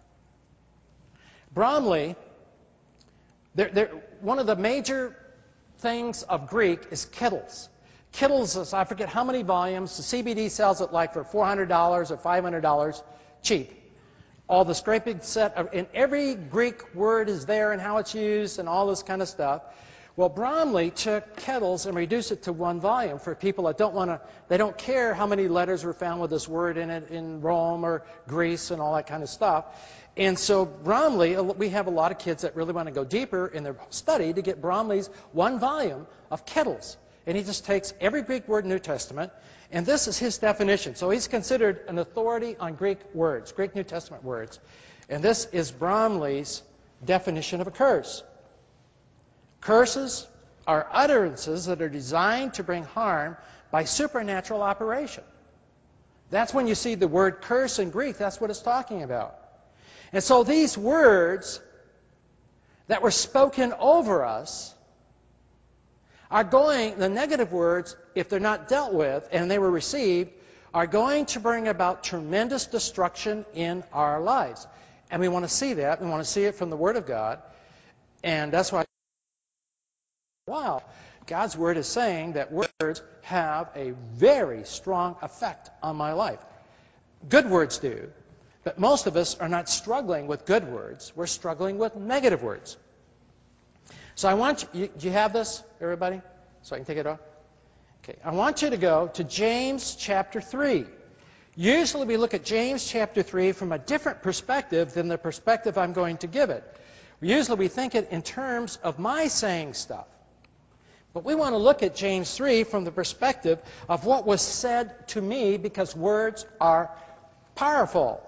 Bromley, they're, they're, one of the major things of Greek is Kittles. Kittles is, I forget how many volumes, the C B D sells it like for four hundred dollars or five hundred dollars, cheap. All the scraping set, of, and every Greek word is there and how it's used and all this kind of stuff. Well, Bromley took Kettles and reduced it to one volume for people that don't want to, they don't care how many letters were found with this word in it in Rome or Greece and all that kind of stuff. And so Bromley, we have a lot of kids that really want to go deeper in their study to get Bromley's one volume of Kettles. And he just takes every Greek word in the New Testament, and this is his definition. So he's considered an authority on Greek words, Greek New Testament words. And this is Bromley's definition of a curse. Curses are utterances that are designed to bring harm by supernatural operation. That's when you see the word curse in Greek, that's what it's talking about. And so these words that were spoken over us are going, the negative words, if they're not dealt with and they were received, are going to bring about tremendous destruction in our lives. And we want to see that. We want to see it from the Word of God. And that's why, wow, God's Word is saying that words have a very strong effect on my life. Good words do, but most of us are not struggling with good words. We're struggling with negative words. So I want you, you, do you have this, everybody? So I can take it off? Okay, I want you to go to James chapter three. Usually we look at James chapter three from a different perspective than the perspective I'm going to give it. Usually we think it in terms of my saying stuff. But we want to look at James three from the perspective of what was said to me, because words are powerful.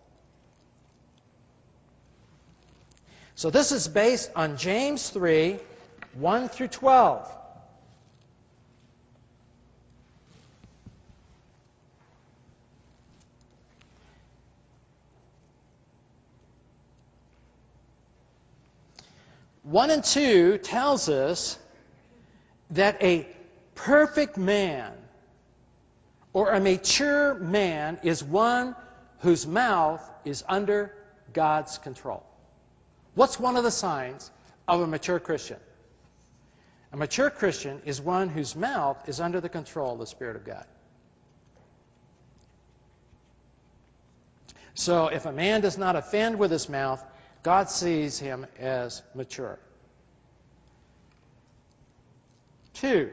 So this is based on James three, one through twelve. one and two tells us that a perfect man or a mature man is one whose mouth is under God's control. What's one of the signs of a mature Christian? A mature Christian is one whose mouth is under the control of the Spirit of God. So if a man does not offend with his mouth, God sees him as mature. Two.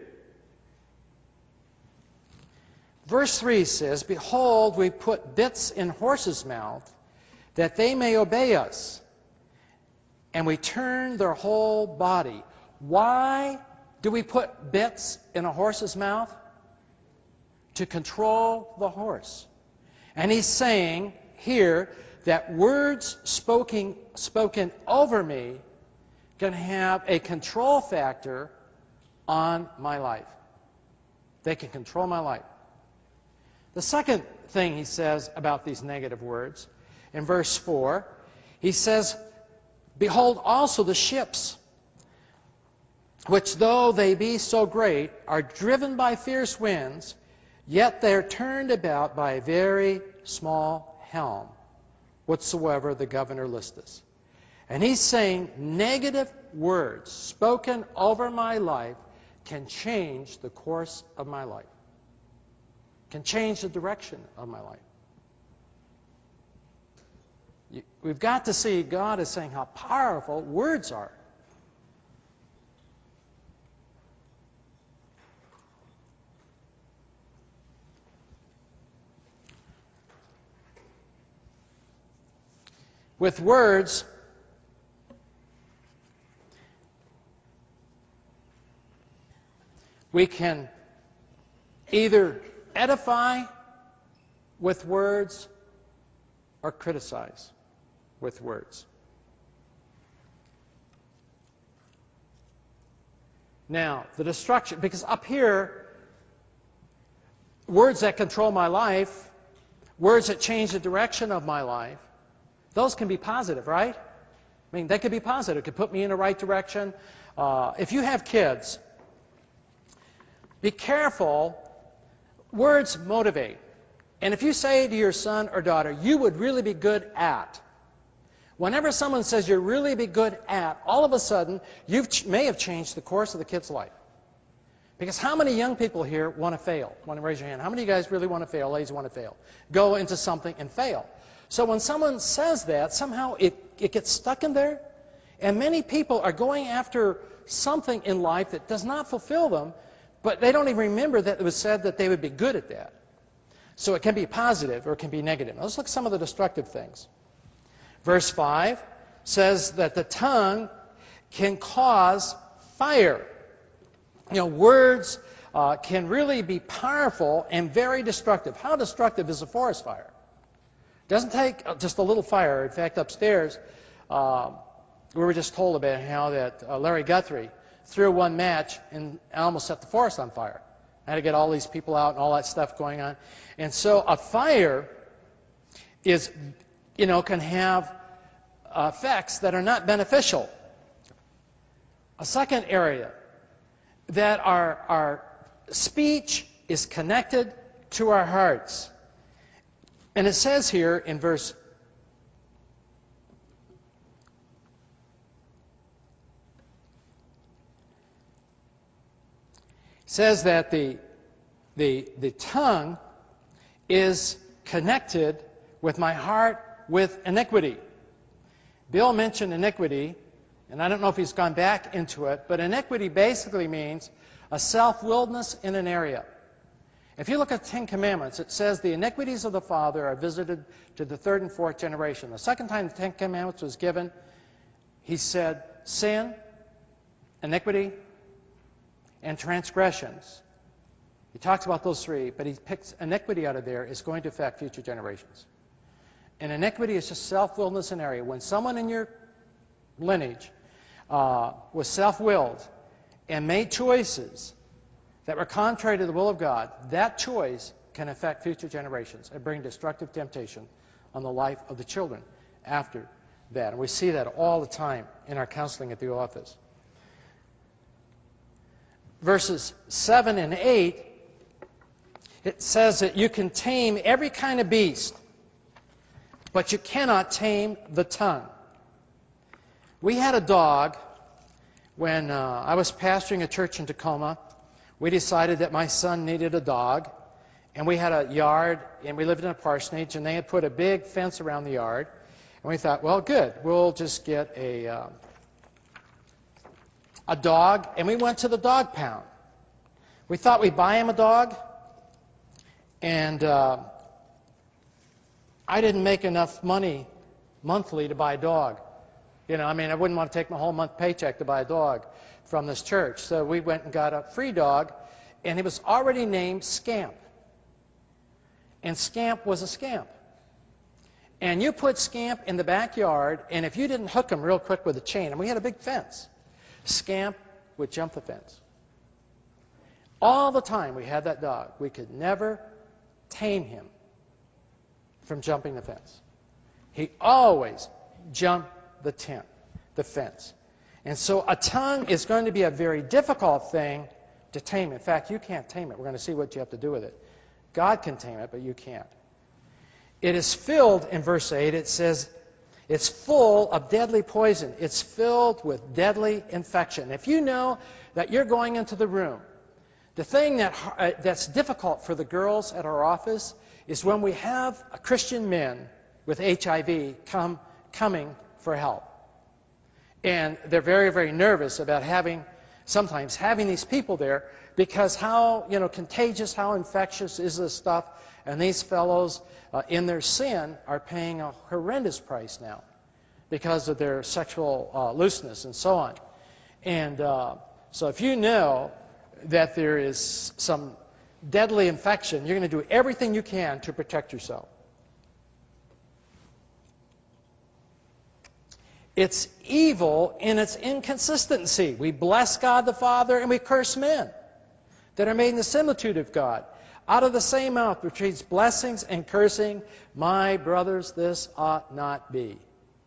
Verse three says, "Behold, we put bits in horses' mouth, that they may obey us, and we turn their whole body. Why do we put bits in a horse's mouth? To control the horse. And he's saying here that words spoken, spoken over me can have a control factor on my life. They can control my life. The second thing he says about these negative words, in verse four, he says, behold also the ships, which though they be so great, are driven by fierce winds, yet they are turned about by a very small helm, whatsoever the governor listeth. And he's saying negative words spoken over my life can change the course of my life, can change the direction of my life. You, we've got to see God is saying how powerful words are. With words, we can either edify with words or criticize with words. Now, the destruction, because up here, words that control my life, words that change the direction of my life, those can be positive, right? I mean, they could be positive. It could put me in the right direction. Uh, if you have kids, be careful. Words motivate. And if you say to your son or daughter, you would really be good at, whenever someone says you're really be good at, all of a sudden, you ch- may have changed the course of the kid's life. Because how many young people here want to fail? Want to raise your hand? How many of you guys really want to fail? Ladies want to fail. Go into something and fail. So when someone says that, somehow it, it gets stuck in there. And many people are going after something in life that does not fulfill them, but they don't even remember that it was said that they would be good at that. So it can be positive or it can be negative. Now let's look at some of the destructive things. Verse five says that the tongue can cause fire. You know, words uh, can really be powerful and very destructive. How destructive is a forest fire? It doesn't take just a little fire. In fact, upstairs, uh, we were just told about how that uh, Larry Guthrie threw one match and almost set the forest on fire. I had to get all these people out and all that stuff going on. And so a fire is, you know, can have effects that are not beneficial. A second area, that our, our speech is connected to our hearts. And it says here in verse says that the, the, the tongue is connected with my heart with iniquity. Bill mentioned iniquity, and I don't know if he's gone back into it, but iniquity basically means a self-willedness in an area. If you look at the Ten Commandments, it says the iniquities of the father are visited to the third and fourth generation. The second time the Ten Commandments was given, he said sin, iniquity, and transgressions. He talks about those three, but he picks iniquity out of there. It's going to affect future generations. And iniquity is just self-willedness in an area. When someone in your lineage uh, was self-willed and made choices that were contrary to the will of God, that choice can affect future generations and bring destructive temptation on the life of the children after that. And we see that all the time in our counseling at the office. Verses seven and eight, it says that you can tame every kind of beast, but you cannot tame the tongue. We had a dog when uh, I was pastoring a church in Tacoma. We decided that my son needed a dog, and we had a yard, and we lived in a parsonage, and they had put a big fence around the yard. And we thought, well, good, we'll just get a uh, a dog, and we went to the dog pound. We thought we'd buy him a dog, and uh, I didn't make enough money monthly to buy a dog. You know, I mean, I wouldn't want to take my whole month paycheck to buy a dog from this church. So we went and got a free dog, and it was already named Scamp. And Scamp was a scamp. And you put Scamp in the backyard, and if you didn't hook him real quick with a chain, and we had a big fence, Scamp would jump the fence. All the time we had that dog, we could never tame him from jumping the fence. He always jumped the tent, the fence. And so a tongue is going to be a very difficult thing to tame. In fact, you can't tame it. We're going to see what you have to do with it. God can tame it, but you can't. It is filled, in verse eight, it says, it's full of deadly poison. It's filled with deadly infection. If you know that you're going into the room, the thing that uh, that's difficult for the girls at our office is when we have Christian men with H I V come coming for help. And they're very, very nervous about having, sometimes having these people there, because how, you know, contagious, how infectious is this stuff? And these fellows, uh, in their sin, are paying a horrendous price now because of their sexual uh, looseness and so on. And uh, so if you know that there is some deadly infection, you're going to do everything you can to protect yourself. It's evil in its inconsistency. We bless God the Father and we curse men that are made in the similitude of God. Out of the same mouth proceeds blessings and cursing. My brothers, this ought not be.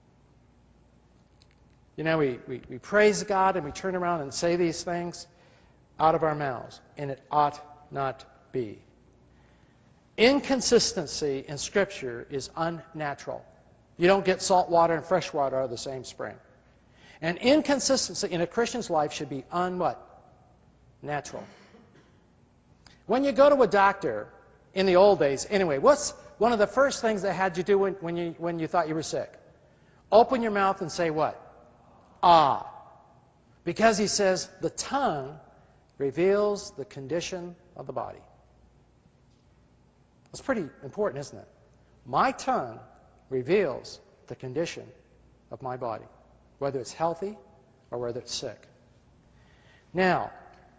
You know, we, we, we praise God and we turn around and say these things out of our mouths, and it ought not be. Inconsistency in Scripture is unnatural. You don't get salt water and fresh water out of the same spring. And inconsistency in a Christian's life should be un what? Natural. When you go to a doctor, in the old days, anyway, what's one of the first things they had you do when, when you when you thought you were sick? Open your mouth and say what? Ah. Because he says the tongue reveals the condition of the body. That's pretty important, isn't it? My tongue reveals the condition of my body, whether it's healthy or whether it's sick. Now,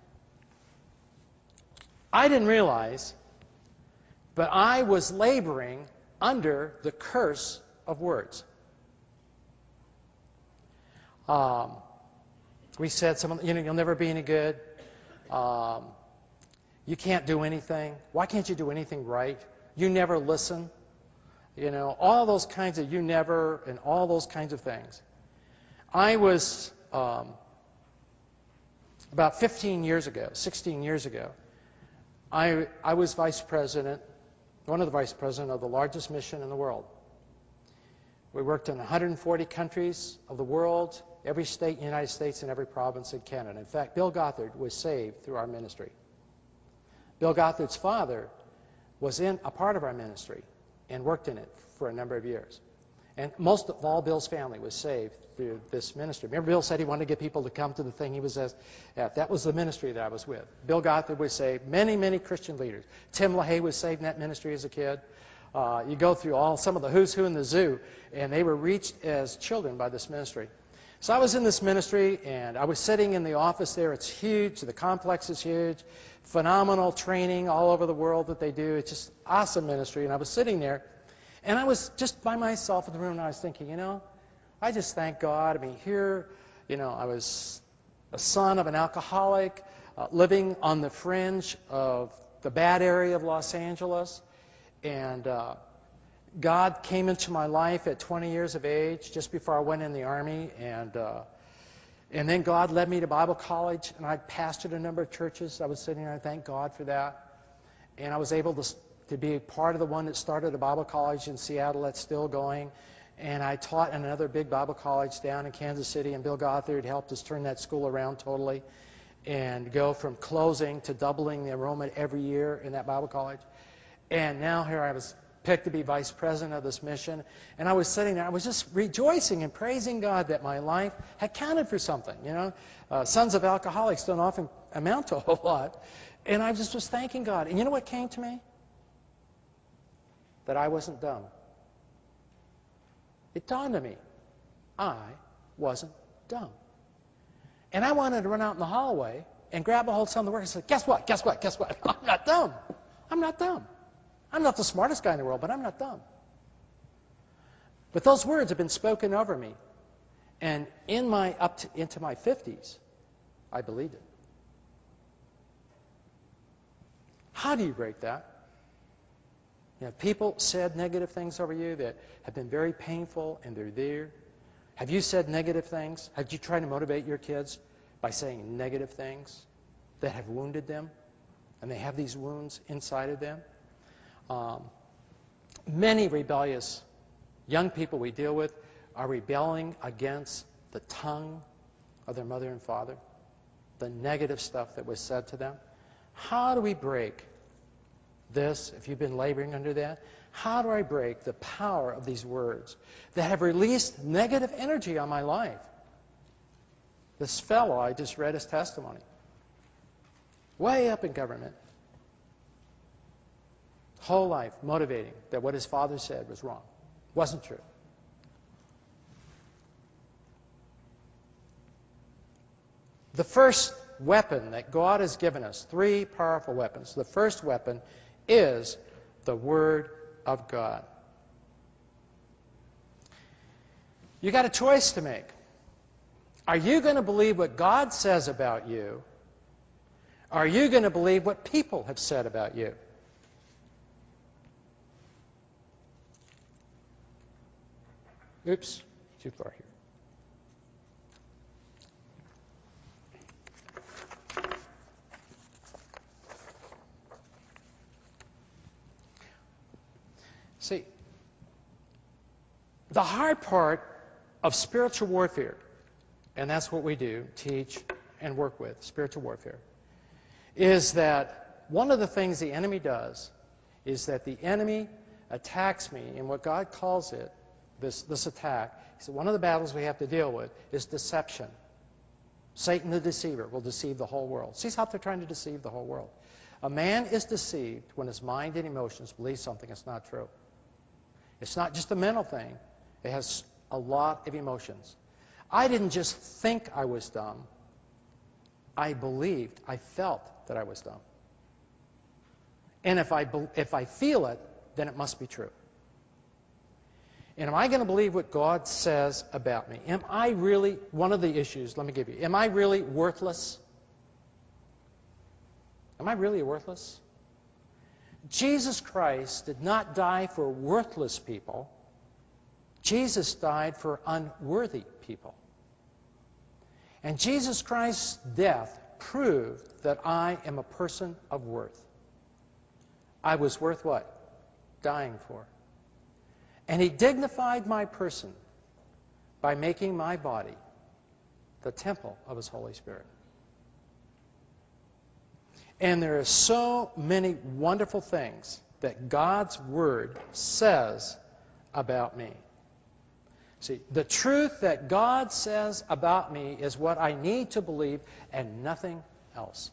I didn't realize, but I was laboring under the curse of words. Um, we said, some, you know, you'll never be any good. Um, you can't do anything. Why can't you do anything right? You never listen. You know, all those kinds of you never and all those kinds of things. I was, um, about fifteen years ago, sixteen years ago, I, I was vice president, one of the vice presidents of the largest mission in the world. We worked in one hundred forty countries of the world, every state in the United States and every province in Canada. In fact, Bill Gothard was saved through our ministry. Bill Gothard's father was in a part of our ministry and worked in it for a number of years. And most of all, Bill's family was saved through this ministry. Remember, Bill said he wanted to get people to come to the thing he was at. That was the ministry that I was with. Bill Gothard was saved. Many, many Christian leaders. Tim LaHaye was saved in that ministry as a kid. Uh, you go through all some of the who's who in the zoo, and they were reached as children by this ministry. So I was in this ministry, and I was sitting in the office there. It's huge. The complex is huge. Phenomenal training all over the world that they do. It's just awesome ministry. And I was sitting there, and I was just by myself in the room, and I was thinking, you know, I just thank God. I mean, here, you know, I was a son of an alcoholic, uh, living on the fringe of the bad area of Los Angeles, and uh, God came into my life at twenty years of age, just before I went in the Army, and uh, and then God led me to Bible college, and I pastored a number of churches. I was sitting there, and I thank God for that. And I was able to, to be part of the one that started a Bible college in Seattle that's still going. And I taught in another big Bible college down in Kansas City, and Bill Gothard helped us turn that school around totally and go from closing to doubling the enrollment every year in that Bible college. And now here I was picked to be vice president of this mission. And I was sitting there, I was just rejoicing and praising God that my life had counted for something. You know, uh, sons of alcoholics don't often amount to a whole lot. And I just was thanking God. And you know what came to me? That I wasn't dumb. It dawned on me, I wasn't dumb. And I wanted to run out in the hallway and grab a hold of some of the workers and say, guess what, guess what, guess what? I'm not dumb. I'm not dumb. I'm not the smartest guy in the world, but I'm not dumb. But those words have been spoken over me. And in my up to, into my fifties, I believed it. How do you break that? You know, people said negative things over you that have been very painful, and they're there. Have you said negative things? Have you tried to motivate your kids by saying negative things that have wounded them, and they have these wounds inside of them? Um, many rebellious young people we deal with are rebelling against the tongue of their mother and father, the negative stuff that was said to them. How do we break this, if you've been laboring under that? How do I break the power of these words that have released negative energy on my life? This fellow, I just read his testimony. Way up in government. Whole life motivating that what his father said was wrong. Wasn't true. The first weapon that God has given us, three powerful weapons. The first weapon is the Word of God. You got a choice to make. Are you going to believe what God says about you? Are you going to believe what people have said about you? Oops, too far here. See, the hard part of spiritual warfare, and that's what we do, teach and work with, spiritual warfare, is that one of the things the enemy does is that the enemy attacks me, and what God calls it, this, this attack, he said one of the battles we have to deal with is deception. Satan the deceiver will deceive the whole world. See how they're trying to deceive the whole world. A man is deceived when his mind and emotions believe something that's not true. It's not just a mental thing. It has a lot of emotions. I didn't just think I was dumb. I believed, I felt that I was dumb. And if I, if I feel it, then it must be true. And am I going to believe what God says about me? Am I really, one of the issues, let me give you, am I really worthless? Am I really worthless? Jesus Christ did not die for worthless people. Jesus died for unworthy people. And Jesus Christ's death proved that I am a person of worth. I was worth what? Dying for. And he dignified my person by making my body the temple of his Holy Spirit. And there are so many wonderful things that God's Word says about me. See, the truth that God says about me is what I need to believe and nothing else.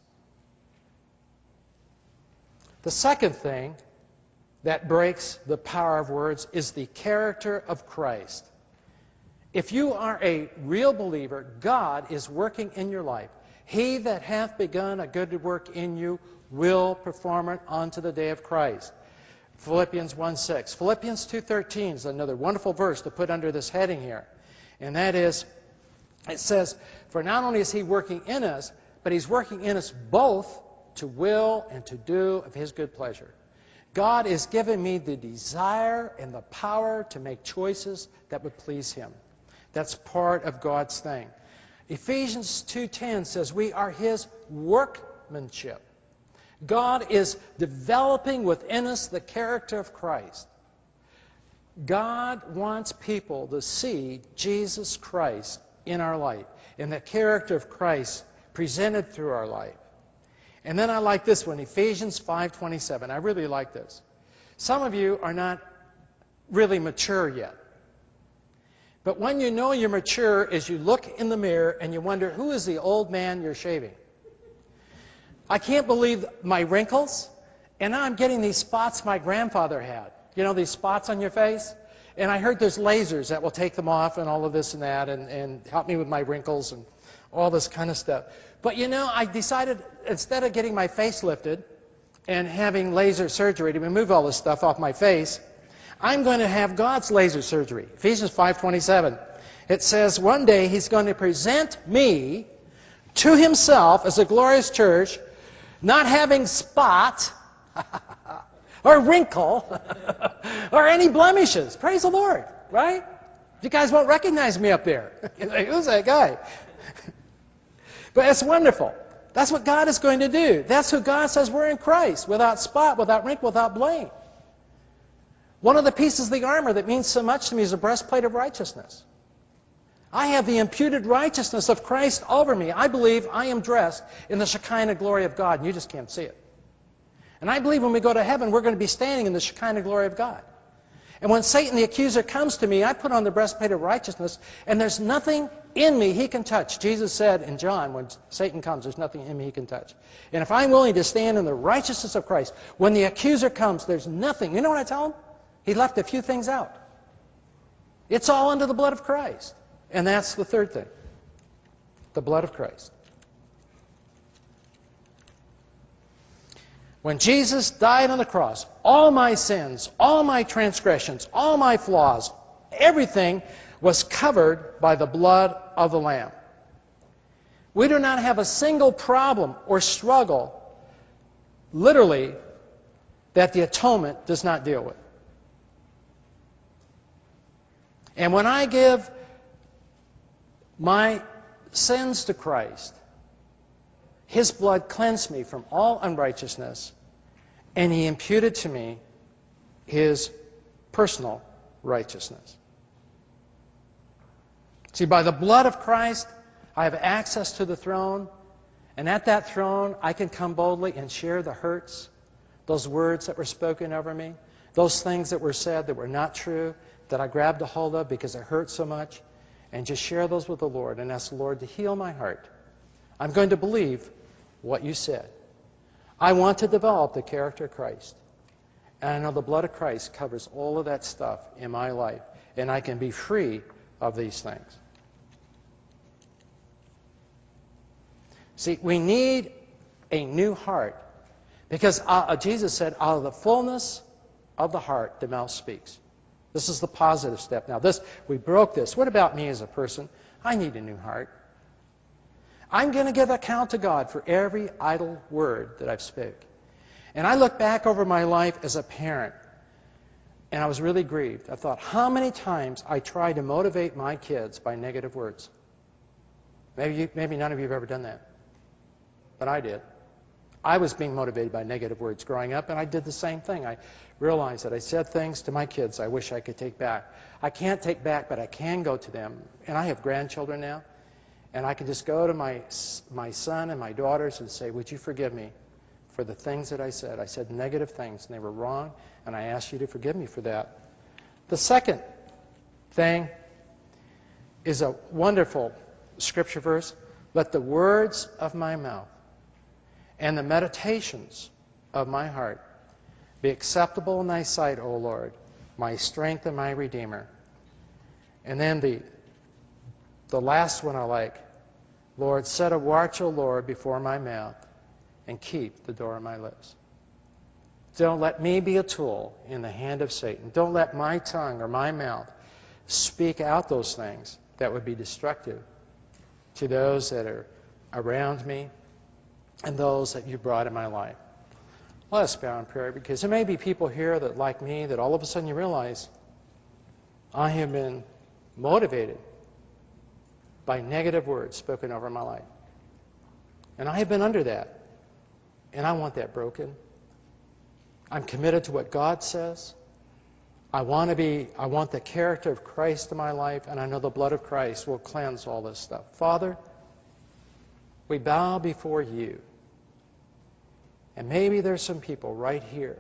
The second thing that breaks the power of words is the character of Christ. If you are a real believer, God is working in your life. He that hath begun a good work in you will perform it unto the day of Christ. Philippians one six. Philippians two thirteen is another wonderful verse to put under this heading here. And that is, it says, for not only is he working in us, but he's working in us both to will and to do of his good pleasure. God has given me the desire and the power to make choices that would please him. That's part of God's thing. Ephesians two ten says we are his workmanship. God is developing within us the character of Christ. God wants people to see Jesus Christ in our life, and the character of Christ presented through our life. And then I like this one, Ephesians five twenty-seven. I really like this. Some of you are not really mature yet. But when you know you're mature is you look in the mirror and you wonder, who is the old man you're shaving? I can't believe my wrinkles, and now I'm getting these spots my grandfather had. You know, these spots on your face? And I heard there's lasers that will take them off and all of this and that and, and help me with my wrinkles and all this kind of stuff. But you know, I decided instead of getting my face lifted and having laser surgery to remove all this stuff off my face, I'm going to have God's laser surgery. Ephesians five twenty-seven. It says one day He's going to present me to Himself as a glorious church, not having spot or wrinkle or any blemishes. Praise the Lord, right? You guys won't recognize me up there. Who's that guy? But it's wonderful. That's what God is going to do. That's who God says we're in Christ, without spot, without wrinkle, without blame. One of the pieces of the armor that means so much to me is the breastplate of righteousness. I have the imputed righteousness of Christ over me. I believe I am dressed in the Shekinah glory of God, and you just can't see it. And I believe when we go to heaven, we're going to be standing in the Shekinah glory of God. And when Satan the accuser comes to me, I put on the breastplate of righteousness, and there's nothing in me he can touch. Jesus said in John, when Satan comes, there's nothing in me he can touch. And if I'm willing to stand in the righteousness of Christ, when the accuser comes, there's nothing. You know what I tell him? He left a few things out. It's all under the blood of Christ. And that's the third thing. The blood of Christ. When Jesus died on the cross, all my sins, all my transgressions, all my flaws, everything was covered by the blood of the Lamb. We do not have a single problem or struggle, literally, that the atonement does not deal with. And when I give my sins to Christ, His blood cleansed me from all unrighteousness, and He imputed to me His personal righteousness. See, by the blood of Christ, I have access to the throne, and at that throne, I can come boldly and share the hurts, those words that were spoken over me, those things that were said that were not true, that I grabbed a hold of because it hurt so much, and just share those with the Lord and ask the Lord to heal my heart. I'm going to believe what you said. I want to develop the character of Christ. And I know the blood of Christ covers all of that stuff in my life, and I can be free of these things. See, we need a new heart, because uh, Jesus said, out of the fullness of the heart, the mouth speaks. This is the positive step. Now, this we broke this. What about me as a person? I need a new heart. I'm going to give account to God for every idle word that I've spoke. And I look back over my life as a parent, and I was really grieved. I thought, how many times I tried to motivate my kids by negative words? Maybe, you, maybe none of you have ever done that, but I did. I was being motivated by negative words growing up, and I did the same thing. I realized that I said things to my kids I wish I could take back. I can't take back, but I can go to them. And I have grandchildren now, and I can just go to my my son and my daughters and say, would you forgive me for the things that I said? I said negative things, and they were wrong, and I ask you to forgive me for that. The second thing is a wonderful scripture verse. Let the words of my mouth and the meditations of my heart be acceptable in thy sight, O Lord, my strength and my Redeemer. And then the, the last one I like, Lord, set a watch, O Lord, before my mouth, and keep the door of my lips. Don't let me be a tool in the hand of Satan. Don't let my tongue or my mouth speak out those things that would be destructive to those that are around me and those that you brought in my life. Let us bow in prayer, because there may be people here that, like me, that all of a sudden you realize, I have been motivated by negative words spoken over my life. And I have been under that. And I want that broken. I'm committed to what God says. I want to be, I want the character of Christ in my life, and I know the blood of Christ will cleanse all this stuff. Father, we bow before you. And maybe there's some people right here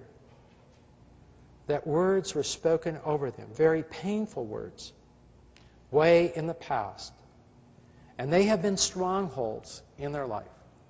that words were spoken over them, very painful words, way in the past. And they have been strongholds in their life.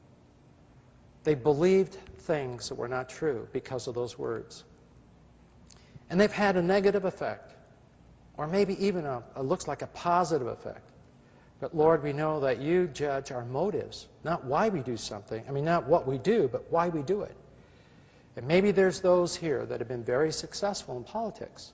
They believed things that were not true because of those words. And they've had a negative effect. or maybe even a, a looks like a positive effect. But Lord, we know that you judge our motives, not why we do something. I mean, not what we do, but why we do it. And maybe there's those here that have been very successful in politics,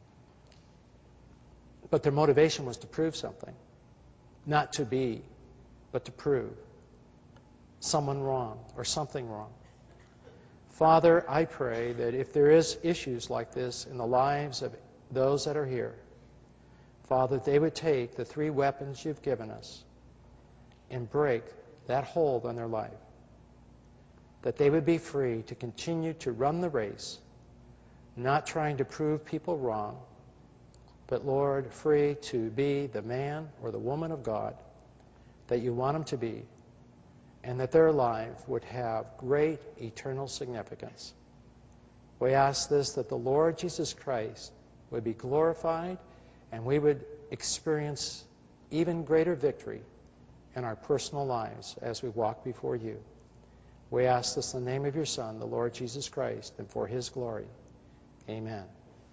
but their motivation was to prove something, not to be, but to prove someone wrong or something wrong. Father, I pray that if there is issues like this in the lives of those that are here, Father, they would take the three weapons you've given us and break that hold on their life. That they would be free to continue to run the race, not trying to prove people wrong, but, Lord, free to be the man or the woman of God that you want them to be, and that their life would have great eternal significance. We ask this, that the Lord Jesus Christ would be glorified, and we would experience even greater victory in our personal lives as we walk before you. We ask this in the name of your Son, the Lord Jesus Christ, and for his glory. Amen.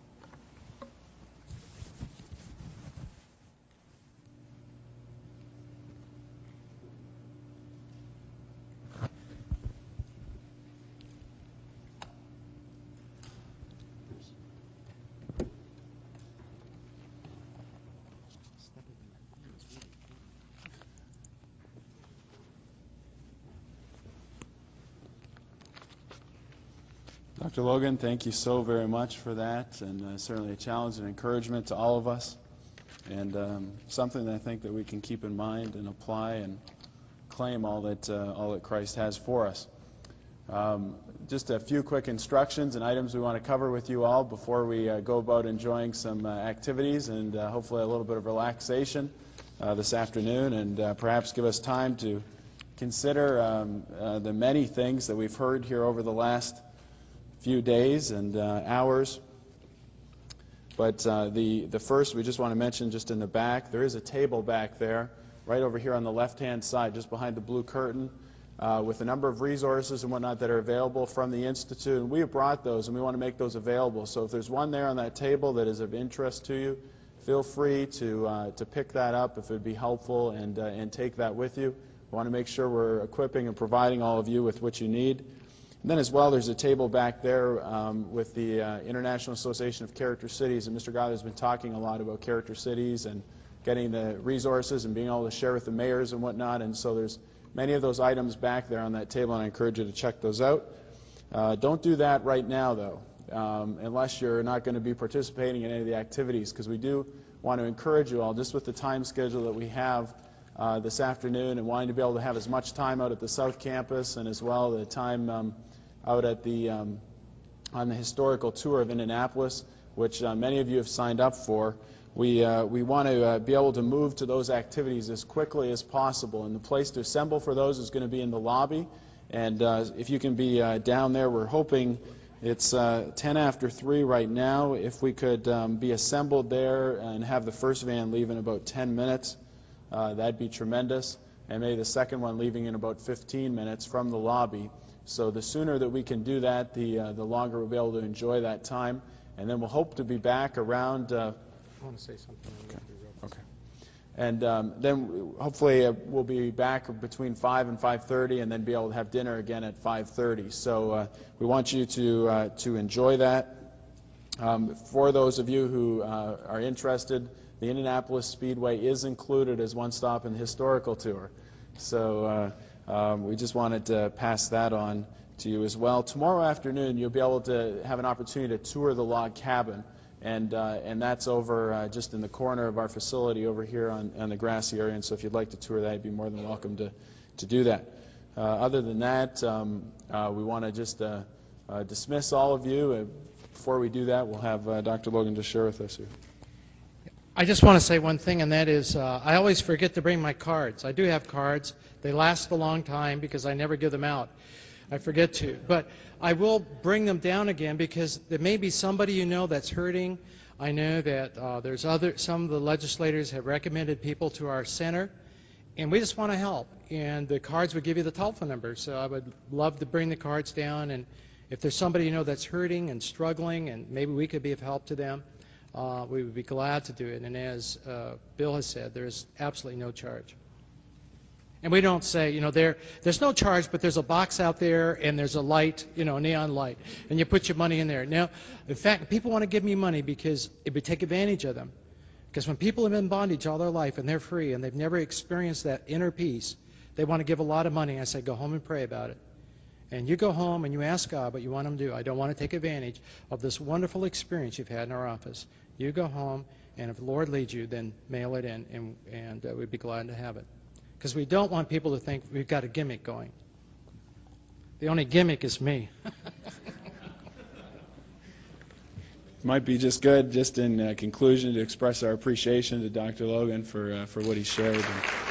Doctor Logan, thank you so very much for that, and uh, certainly a challenge and encouragement to all of us, and um, something that I think that we can keep in mind and apply and claim all that uh, all that Christ has for us. Um, just a few quick instructions and items we want to cover with you all before we uh, go about enjoying some uh, activities and uh, hopefully a little bit of relaxation uh, this afternoon, and uh, perhaps give us time to consider um, uh, the many things that we've heard here over the last few days and uh, hours. But uh, the, the first we just want to mention, just in the back, there is a table back there, right over here on the left-hand side, just behind the blue curtain, uh, with a number of resources and whatnot that are available from the Institute. And we have brought those, and we want to make those available. So if there's one there on that table that is of interest to you, feel free to uh, to pick that up if it would be helpful, and, uh, and take that with you. We want to make sure we're equipping and providing all of you with what you need. And then as well, there's a table back there um, with the uh, International Association of Character Cities, and Mister Goddard has been talking a lot about character cities and getting the resources and being able to share with the mayors and whatnot, and so there's many of those items back there on that table, and I encourage you to check those out. Uh, don't do that right now, though, um, unless you're not going to be participating in any of the activities, because we do want to encourage you all, just with the time schedule that we have uh, this afternoon and wanting to be able to have as much time out at the South Campus and as well the time um, out at the um, on the historical tour of Indianapolis, which uh, many of you have signed up for. We uh, we want to uh, be able to move to those activities as quickly as possible, and the place to assemble for those is going to be in the lobby. And uh, if you can be uh, down there, we're hoping it's uh, ten after three right now. If we could um, be assembled there and have the first van leave in about ten minutes, uh, that'd be tremendous. And maybe the second one leaving in about fifteen minutes from the lobby. So the sooner that we can do that, the uh, the longer we'll be able to enjoy that time. And then we'll hope to be back around. Uh, I want to say something. Okay. Okay. And um, then hopefully uh, we'll be back between five and five thirty, and then be able to have dinner again at five thirty. So uh, we want you to uh, to enjoy that. Um, for those of you who uh, are interested, the Indianapolis Speedway is included as one stop in the historical tour. So uh, um, we just wanted to pass that on to you as well. Tomorrow afternoon, you'll be able to have an opportunity to tour the log cabin. And uh, and that's over uh, just in the corner of our facility over here on, on the grassy area. And so if you'd like to tour that, you'd be more than welcome to, to do that. Uh, other than that, um, uh, we want to just uh, uh, dismiss all of you. Uh, before we do that, we'll have uh, Doctor Logan just share with us here. I just want to say one thing, and that is uh, I always forget to bring my cards. I do have cards. They last a long time because I never give them out. I forget to. But I will bring them down again because there may be somebody you know that's hurting. I know that uh, there's other, some of the legislators have recommended people to our center, and we just want to help. And the cards would give you the telephone number, so I would love to bring the cards down. And if there's somebody you know that's hurting and struggling, and maybe we could be of help to them, uh, we would be glad to do it. And as uh, Bill has said, there's absolutely no charge. And we don't say, you know, there there's no charge, but there's a box out there and there's a light, you know, a neon light, and you put your money in there. Now, in fact, people want to give me money because it would take advantage of them. Because when people have been in bondage all their life and they're free and they've never experienced that inner peace, they want to give a lot of money. I say, go home and pray about it. And you go home and you ask God what you want him to do. I don't want to take advantage of this wonderful experience you've had in our office. You go home, and if the Lord leads you, then mail it in, and, and uh, we'd be glad to have it. Because we don't want people to think we've got a gimmick going. The only gimmick is me. Might be just good, just in uh, conclusion, to express our appreciation to Doctor Logan for uh, for what he shared. And